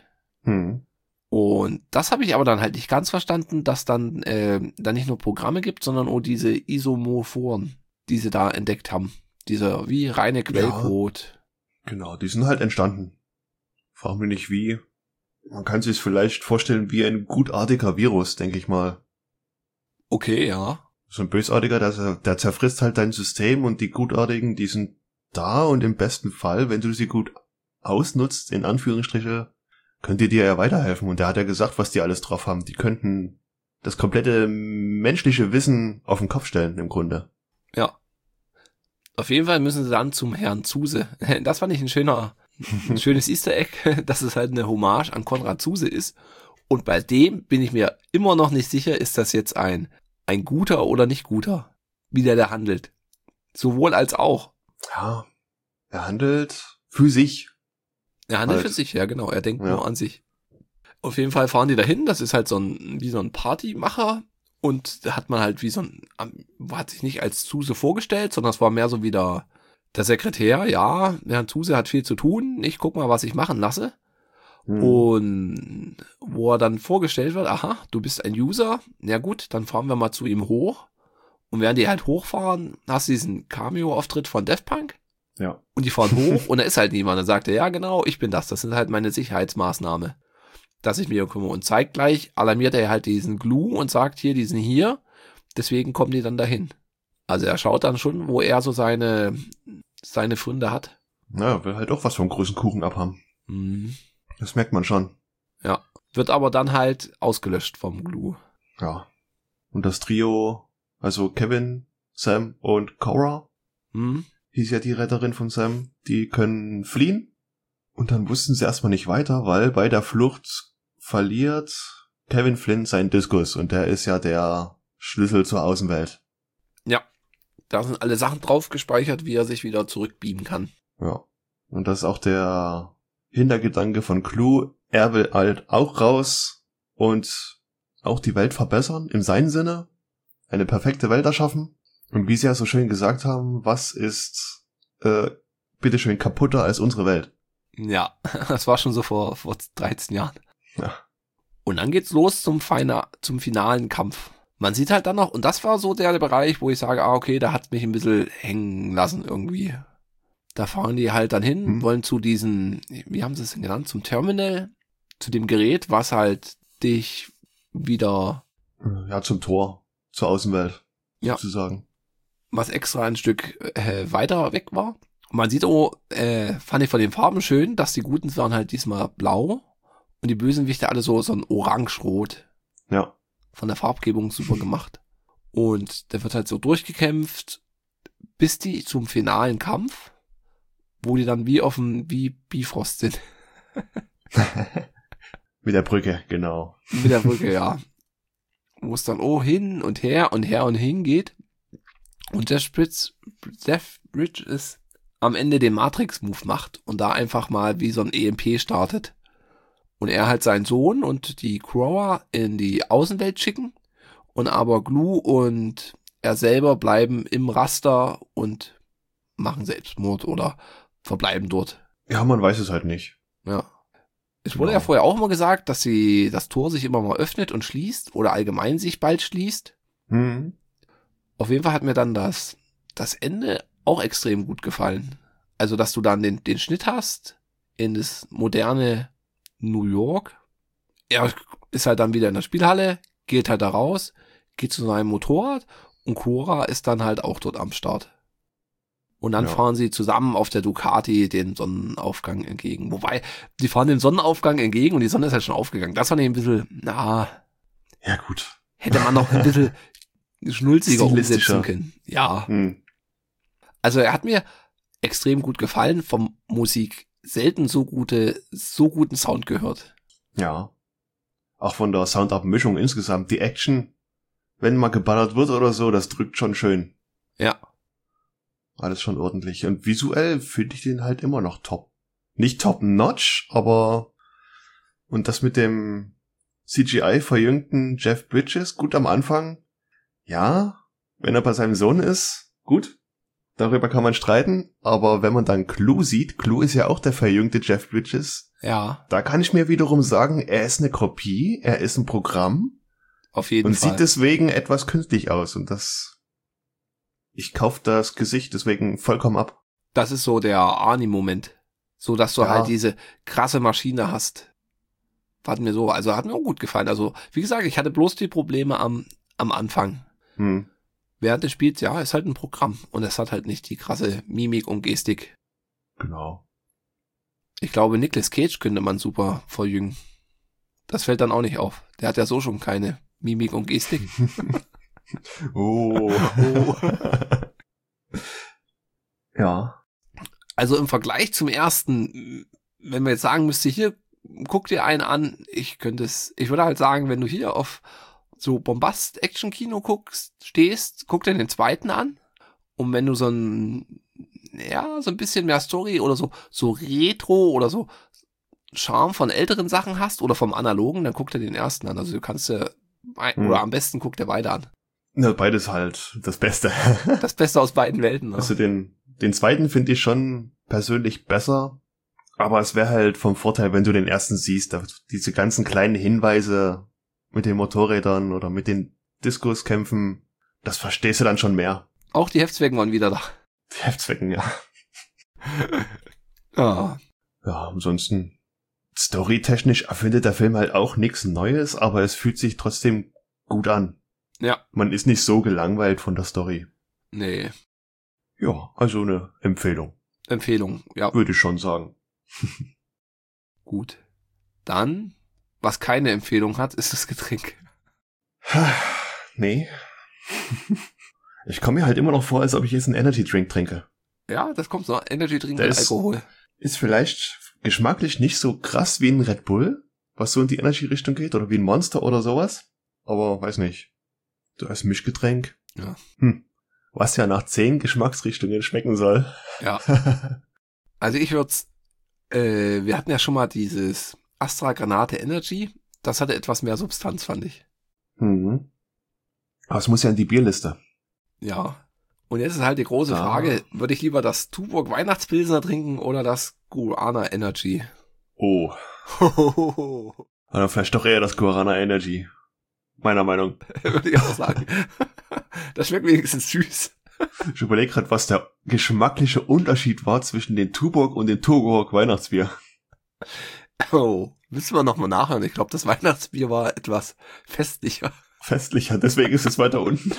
Speaker 1: Und das habe ich aber dann halt nicht ganz verstanden, dass dann nicht nur Programme gibt, sondern auch diese Isomorphoren, die sie da entdeckt haben. Diese wie reine Quellcode.
Speaker 2: Ja, genau, die sind halt entstanden. Frag mich nicht wie. Man kann sich vielleicht vorstellen wie ein gutartiger Virus, denke ich mal.
Speaker 1: Okay, ja.
Speaker 2: So ein bösartiger, der zerfrisst halt dein System und die Gutartigen, die sind da und im besten Fall, wenn du sie gut ausnutzt, in Anführungsstriche, könnt ihr dir ja weiterhelfen. Und der hat ja gesagt, was die alles drauf haben. Die könnten das komplette menschliche Wissen auf den Kopf stellen, im Grunde.
Speaker 1: Ja. Auf jeden Fall müssen sie dann zum Herrn Zuse. Das fand ich ein schönes Easter Egg, dass es halt eine Hommage an Konrad Zuse ist. Und bei dem bin ich mir immer noch nicht sicher, ist das jetzt ein guter oder nicht guter, wie der handelt. Sowohl als auch.
Speaker 2: Ja, er handelt für sich.
Speaker 1: Er handelt für sich, ja genau. Er denkt nur an sich. Auf jeden Fall fahren die dahin. Das ist halt wie so ein Partymacher. Und da hat man halt hat sich nicht als Zuse vorgestellt, sondern es war mehr so wie der Sekretär. Ja, Herr Zuse hat viel zu tun. Ich guck mal, was ich machen lasse. Und wo er dann vorgestellt wird, aha, du bist ein User. Na gut, dann fahren wir mal zu ihm hoch. Und während die halt hochfahren, hast du diesen Cameo-Auftritt von Daft Punk.
Speaker 2: Ja.
Speaker 1: Und die fahren hoch und da ist halt niemand. Dann sagt er, ja genau, ich bin das. Das sind halt meine Sicherheitsmaßnahmen, dass ich mich kümmere. Und zeigt gleich, alarmiert er halt diesen Glue und sagt hier, die sind hier. Deswegen kommen die dann dahin. Also er schaut dann schon, wo er so seine Funde hat.
Speaker 2: Ja, will halt auch was vom großen Kuchen abhaben. Das merkt man schon.
Speaker 1: Ja. Wird aber dann halt ausgelöscht vom Glue.
Speaker 2: Ja. Und das Trio, also Kevin, Sam und Cora, hieß ja die Retterin von Sam, die können fliehen. Und dann wussten sie erstmal nicht weiter, weil bei der Flucht verliert Kevin Flynn seinen Diskus. Und der ist ja der Schlüssel zur Außenwelt.
Speaker 1: Ja. Da sind alle Sachen drauf gespeichert, wie er sich wieder zurückbeamen kann.
Speaker 2: Ja. Und das ist auch der Hintergedanke von Clou. Er will halt auch raus und auch die Welt verbessern, im seinen Sinne. Eine perfekte Welt erschaffen. Und wie sie ja so schön gesagt haben, was ist bitteschön kaputter als unsere Welt?
Speaker 1: Ja, das war schon so vor 13 Jahren.
Speaker 2: Ja.
Speaker 1: Und dann geht's los zum finalen Kampf. Man sieht halt dann noch, und das war so der Bereich, wo ich sage, okay, da hat's mich ein bisschen hängen lassen irgendwie. Da fahren die halt dann hin, wollen zu diesen, wie haben sie es denn genannt, zum Terminal, zu dem Gerät, was halt dich wieder...
Speaker 2: Ja, zum Tor, zur Außenwelt,
Speaker 1: Ja.
Speaker 2: sozusagen.
Speaker 1: Was extra ein Stück weiter weg war. Und man sieht auch, fand ich von den Farben schön, dass die Guten waren halt diesmal blau und die Bösenwichte alle so ein orange-rot.
Speaker 2: Ja.
Speaker 1: Von der Farbgebung super gemacht. Und der wird halt so durchgekämpft, bis die zum finalen Kampf, wo die dann wie Bifrost sind.
Speaker 2: Mit der Brücke, genau.
Speaker 1: Mit der Brücke, ja. Wo es dann hin und her und hin geht. Und Jeff Bridges am Ende den Matrix-Move macht und da einfach mal wie so ein EMP startet. Und er halt seinen Sohn und die Cora in die Außenwelt schicken Und aber Glue und er selber bleiben im Raster und machen Selbstmord oder verbleiben dort.
Speaker 2: Ja, man weiß es halt nicht.
Speaker 1: Ja. Es wurde
Speaker 2: Genau.
Speaker 1: ja vorher auch immer gesagt, dass das Tor sich immer mal öffnet und schließt oder allgemein sich bald schließt.
Speaker 2: Hm.
Speaker 1: Auf jeden Fall hat mir dann das Ende auch extrem gut gefallen. Also, dass du dann den Schnitt hast in das moderne New York. Er ist halt dann wieder in der Spielhalle, geht halt da raus, geht zu seinem Motorrad und Cora ist dann halt auch dort am Start. Und dann
Speaker 2: Ja.
Speaker 1: fahren sie zusammen auf der Ducati den Sonnenaufgang entgegen. Wobei, die fahren den Sonnenaufgang entgegen und die Sonne ist halt schon aufgegangen. Das fand ich ein bisschen,
Speaker 2: Ja, gut.
Speaker 1: hätte man noch ein bisschen schnulziger
Speaker 2: Stilistischer.
Speaker 1: umsetzen können. Ja.
Speaker 2: Hm.
Speaker 1: Also er hat mir extrem gut gefallen, vom Musik selten so guten Sound gehört.
Speaker 2: Ja. Auch von der Soundabmischung insgesamt. Die Action, wenn mal geballert wird oder so, das drückt schon schön.
Speaker 1: Ja.
Speaker 2: Alles schon ordentlich. Und visuell finde ich den halt immer noch top. Nicht top-notch, aber und das mit dem CGI-verjüngten Jeff Bridges, gut am Anfang. Ja, wenn er bei seinem Sohn ist, gut. Darüber kann man streiten. Aber wenn man dann Clue sieht, Clue ist ja auch der verjüngte Jeff Bridges,
Speaker 1: Ja,
Speaker 2: da kann ich mir wiederum sagen, er ist eine Kopie, er ist ein Programm
Speaker 1: auf jeden
Speaker 2: und
Speaker 1: Fall.
Speaker 2: sieht deswegen etwas künstlich aus. Und ich kauf das Gesicht deswegen vollkommen ab.
Speaker 1: Das ist so der Arnie-Moment. So, dass du
Speaker 2: Ja.
Speaker 1: halt diese krasse Maschine hast. Hat mir auch gut gefallen. Also, wie gesagt, ich hatte bloß die Probleme am Anfang.
Speaker 2: Hm.
Speaker 1: Während des Spiels, ja, ist halt ein Programm. Und es hat halt nicht die krasse Mimik und Gestik.
Speaker 2: Genau.
Speaker 1: Ich glaube, Nicolas Cage könnte man super verjüngen. Das fällt dann auch nicht auf. Der hat ja so schon keine Mimik und Gestik.
Speaker 2: Oh. Ja.
Speaker 1: Also im Vergleich zum ersten, wenn man jetzt sagen müsste, hier, guck dir einen an, ich würde halt sagen, wenn du hier auf so Bombast-Action-Kino stehst, guck dir den zweiten an. Und wenn du so ein bisschen mehr Story oder so Retro oder so Charme von älteren Sachen hast oder vom Analogen, dann guck dir den ersten an. Also du kannst oder am besten guck dir beide an.
Speaker 2: Ja, beides halt das Beste.
Speaker 1: Das Beste aus beiden Welten. Ne?
Speaker 2: Also den zweiten finde ich schon persönlich besser, aber es wäre halt vom Vorteil, wenn du den ersten siehst, diese ganzen kleinen Hinweise mit den Motorrädern oder mit den Diskuskämpfen, das verstehst du dann schon mehr.
Speaker 1: Auch die Heftzwecken waren wieder da.
Speaker 2: Die Heftzwecken, ja.
Speaker 1: Ja.
Speaker 2: Ja, ansonsten storytechnisch erfindet der Film halt auch nichts Neues, aber es fühlt sich trotzdem gut an.
Speaker 1: Ja.
Speaker 2: Man ist nicht so gelangweilt von der Story.
Speaker 1: Nee.
Speaker 2: Ja, also eine Empfehlung,
Speaker 1: Empfehlung, ja.
Speaker 2: würde ich schon sagen.
Speaker 1: Gut. Dann, was keine Empfehlung hat, ist das Getränk.
Speaker 2: Nee. Ich komme mir halt immer noch vor, als ob ich jetzt einen Energy Drink trinke.
Speaker 1: Ja, das kommt so. Energy Drink
Speaker 2: Der
Speaker 1: mit
Speaker 2: ist-
Speaker 1: Alkohol.
Speaker 2: Ist vielleicht geschmacklich nicht so krass wie ein Red Bull, was so in die Energy-Richtung geht, oder wie ein Monster oder sowas. Aber weiß nicht. Du als Mischgetränk.
Speaker 1: Ja.
Speaker 2: Was ja nach 10 Geschmacksrichtungen schmecken soll.
Speaker 1: Ja. Also ich wir hatten ja schon mal dieses Astra Granate Energy. Das hatte etwas mehr Substanz, fand ich.
Speaker 2: Mhm. Aber es muss ja in die Bierliste.
Speaker 1: Ja. Und jetzt ist halt die große Frage, würde ich lieber das Tuborg Weihnachtspilsner trinken oder das Guarana Energy?
Speaker 2: Oh. Oder vielleicht doch eher das Guarana Energy. Meiner Meinung.
Speaker 1: Würde ich auch sagen. Das schmeckt wenigstens süß.
Speaker 2: Ich überlege gerade, was der geschmackliche Unterschied war zwischen den Tuborg und dem Tuborg Weihnachtsbier.
Speaker 1: Oh, müssen wir nochmal nachhören. Ich glaube, das Weihnachtsbier war etwas festlicher.
Speaker 2: Festlicher, deswegen ist es weiter unten.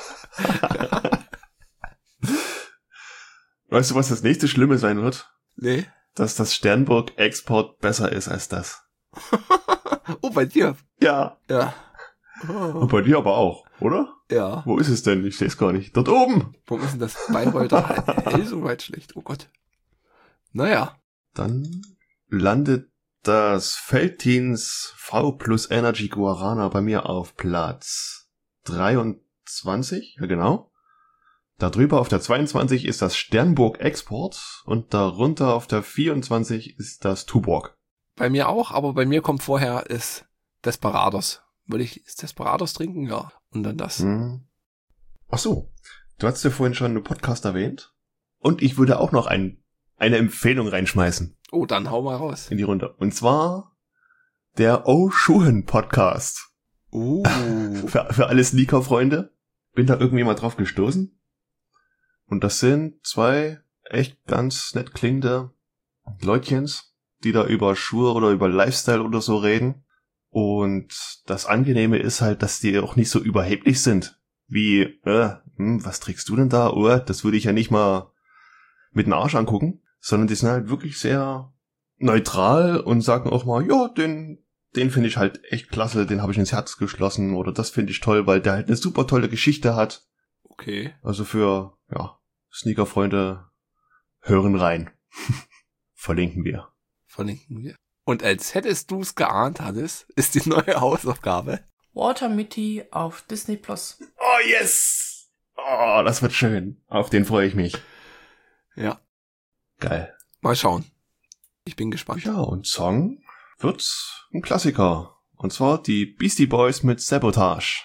Speaker 2: Weißt du, was das nächste Schlimme sein wird?
Speaker 1: Nee.
Speaker 2: Dass das Sternburg Export besser ist als das.
Speaker 1: Oh, bei dir.
Speaker 2: Ja.
Speaker 1: Ja.
Speaker 2: Und bei dir aber auch, oder?
Speaker 1: Ja.
Speaker 2: Wo ist es denn? Ich sehe es gar nicht. Dort oben.
Speaker 1: Warum ist denn das Bayreuther hell so weit schlecht? Oh Gott. Naja.
Speaker 2: Dann landet das Feldteens V plus Energy Guarana bei mir auf Platz 23. Ja, genau. Darüber auf der 22 ist das Sternburg Export und darunter auf der 24 ist das Tuborg.
Speaker 1: Bei mir auch, aber bei mir kommt vorher ist Desperados. würde ich Desperados trinken, ja. Und dann das.
Speaker 2: Ach so, du hast ja vorhin schon einen Podcast erwähnt. Und ich würde auch noch eine Empfehlung reinschmeißen.
Speaker 1: Oh, dann hau mal raus.
Speaker 2: In die Runde. Und zwar der Schuhen Podcast. Für alle Sneaker-Freunde. Bin da irgendwie mal drauf gestoßen. Und das sind 2 echt ganz nett klingende Leutchens, die da über Schuhe oder über Lifestyle oder so reden. Und das Angenehme ist halt, dass die auch nicht so überheblich sind. Wie, was trägst du denn da? Das würde ich ja nicht mal mit dem Arsch angucken. Sondern die sind halt wirklich sehr neutral und sagen auch mal, ja, den finde ich halt echt klasse, den habe ich ins Herz geschlossen. Oder das finde ich toll, weil der halt eine super tolle Geschichte hat.
Speaker 1: Okay.
Speaker 2: Also für, Sneaker-Freunde, hören rein. Verlinken wir.
Speaker 1: Und als hättest du es geahnt, Hannes, ist die neue Hausaufgabe.
Speaker 3: Walter Mitty auf Disney Plus.
Speaker 2: Oh, yes! Oh, das wird schön. Auf den freue ich mich.
Speaker 1: Ja.
Speaker 2: Geil.
Speaker 1: Mal schauen. Ich bin gespannt.
Speaker 2: Ja, und Song wird's ein Klassiker. Und zwar die Beastie Boys mit Sabotage.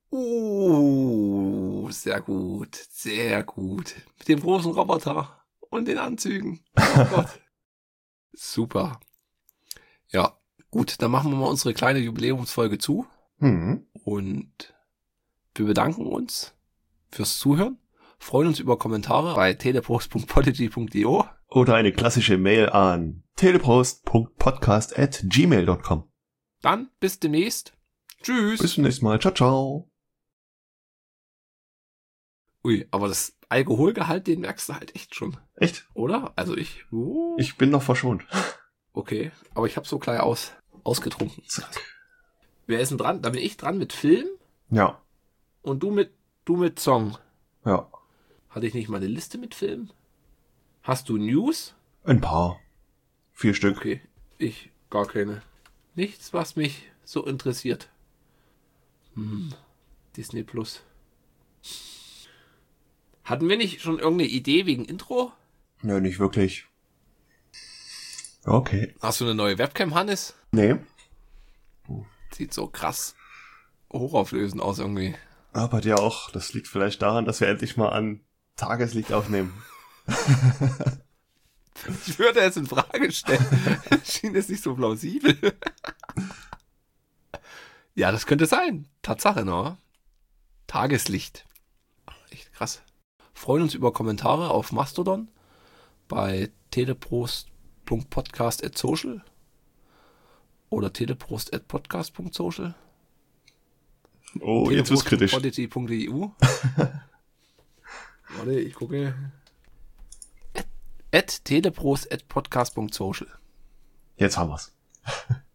Speaker 1: Sehr gut. Sehr gut. Mit dem großen Roboter und den Anzügen. Oh Gott. Super. Ja, gut, dann machen wir mal unsere kleine Jubiläumsfolge zu. Und wir bedanken uns fürs Zuhören, freuen uns über Kommentare bei telepost.podigy.io
Speaker 2: oder eine klassische Mail an telepost.podcast@gmail.com.
Speaker 1: Dann bis demnächst. Tschüss.
Speaker 2: Bis zum nächsten Mal. Ciao, ciao.
Speaker 1: Ui, aber das Alkoholgehalt, den merkst du halt echt schon.
Speaker 2: Echt?
Speaker 1: Oder? Also ich...
Speaker 2: Ich bin noch verschont.
Speaker 1: Okay, aber ich habe so gleich ausgetrunken. Wer ist denn dran? Da bin ich dran mit Film.
Speaker 2: Ja.
Speaker 1: Und du mit Song.
Speaker 2: Ja.
Speaker 1: Hatte ich nicht mal eine Liste mit Filmen? Hast du News?
Speaker 2: Ein paar. 4 Stück.
Speaker 1: Okay, ich gar keine. Nichts, was mich so interessiert. Disney Plus. Hatten wir nicht schon irgendeine Idee wegen Intro?
Speaker 2: Nö, nicht wirklich. Okay.
Speaker 1: Hast du eine neue Webcam, Hannes?
Speaker 2: Nee.
Speaker 1: Sieht so krass hochauflösend aus irgendwie.
Speaker 2: Aber dir auch. Das liegt vielleicht daran, dass wir endlich mal an Tageslicht aufnehmen.
Speaker 1: Ich würde es in Frage stellen. Schien es nicht so plausibel. Ja, das könnte sein. Tatsache, ne? Tageslicht. Echt krass. Freuen uns über Kommentare auf Mastodon bei teleprost.podcast@social oder teleprost@podcast.social.
Speaker 2: Oh, jetzt wird's kritisch.
Speaker 1: Teleprost.podigy.eu. Warte, ich gucke. @teleprost@podcast.social.
Speaker 2: Jetzt haben wir's.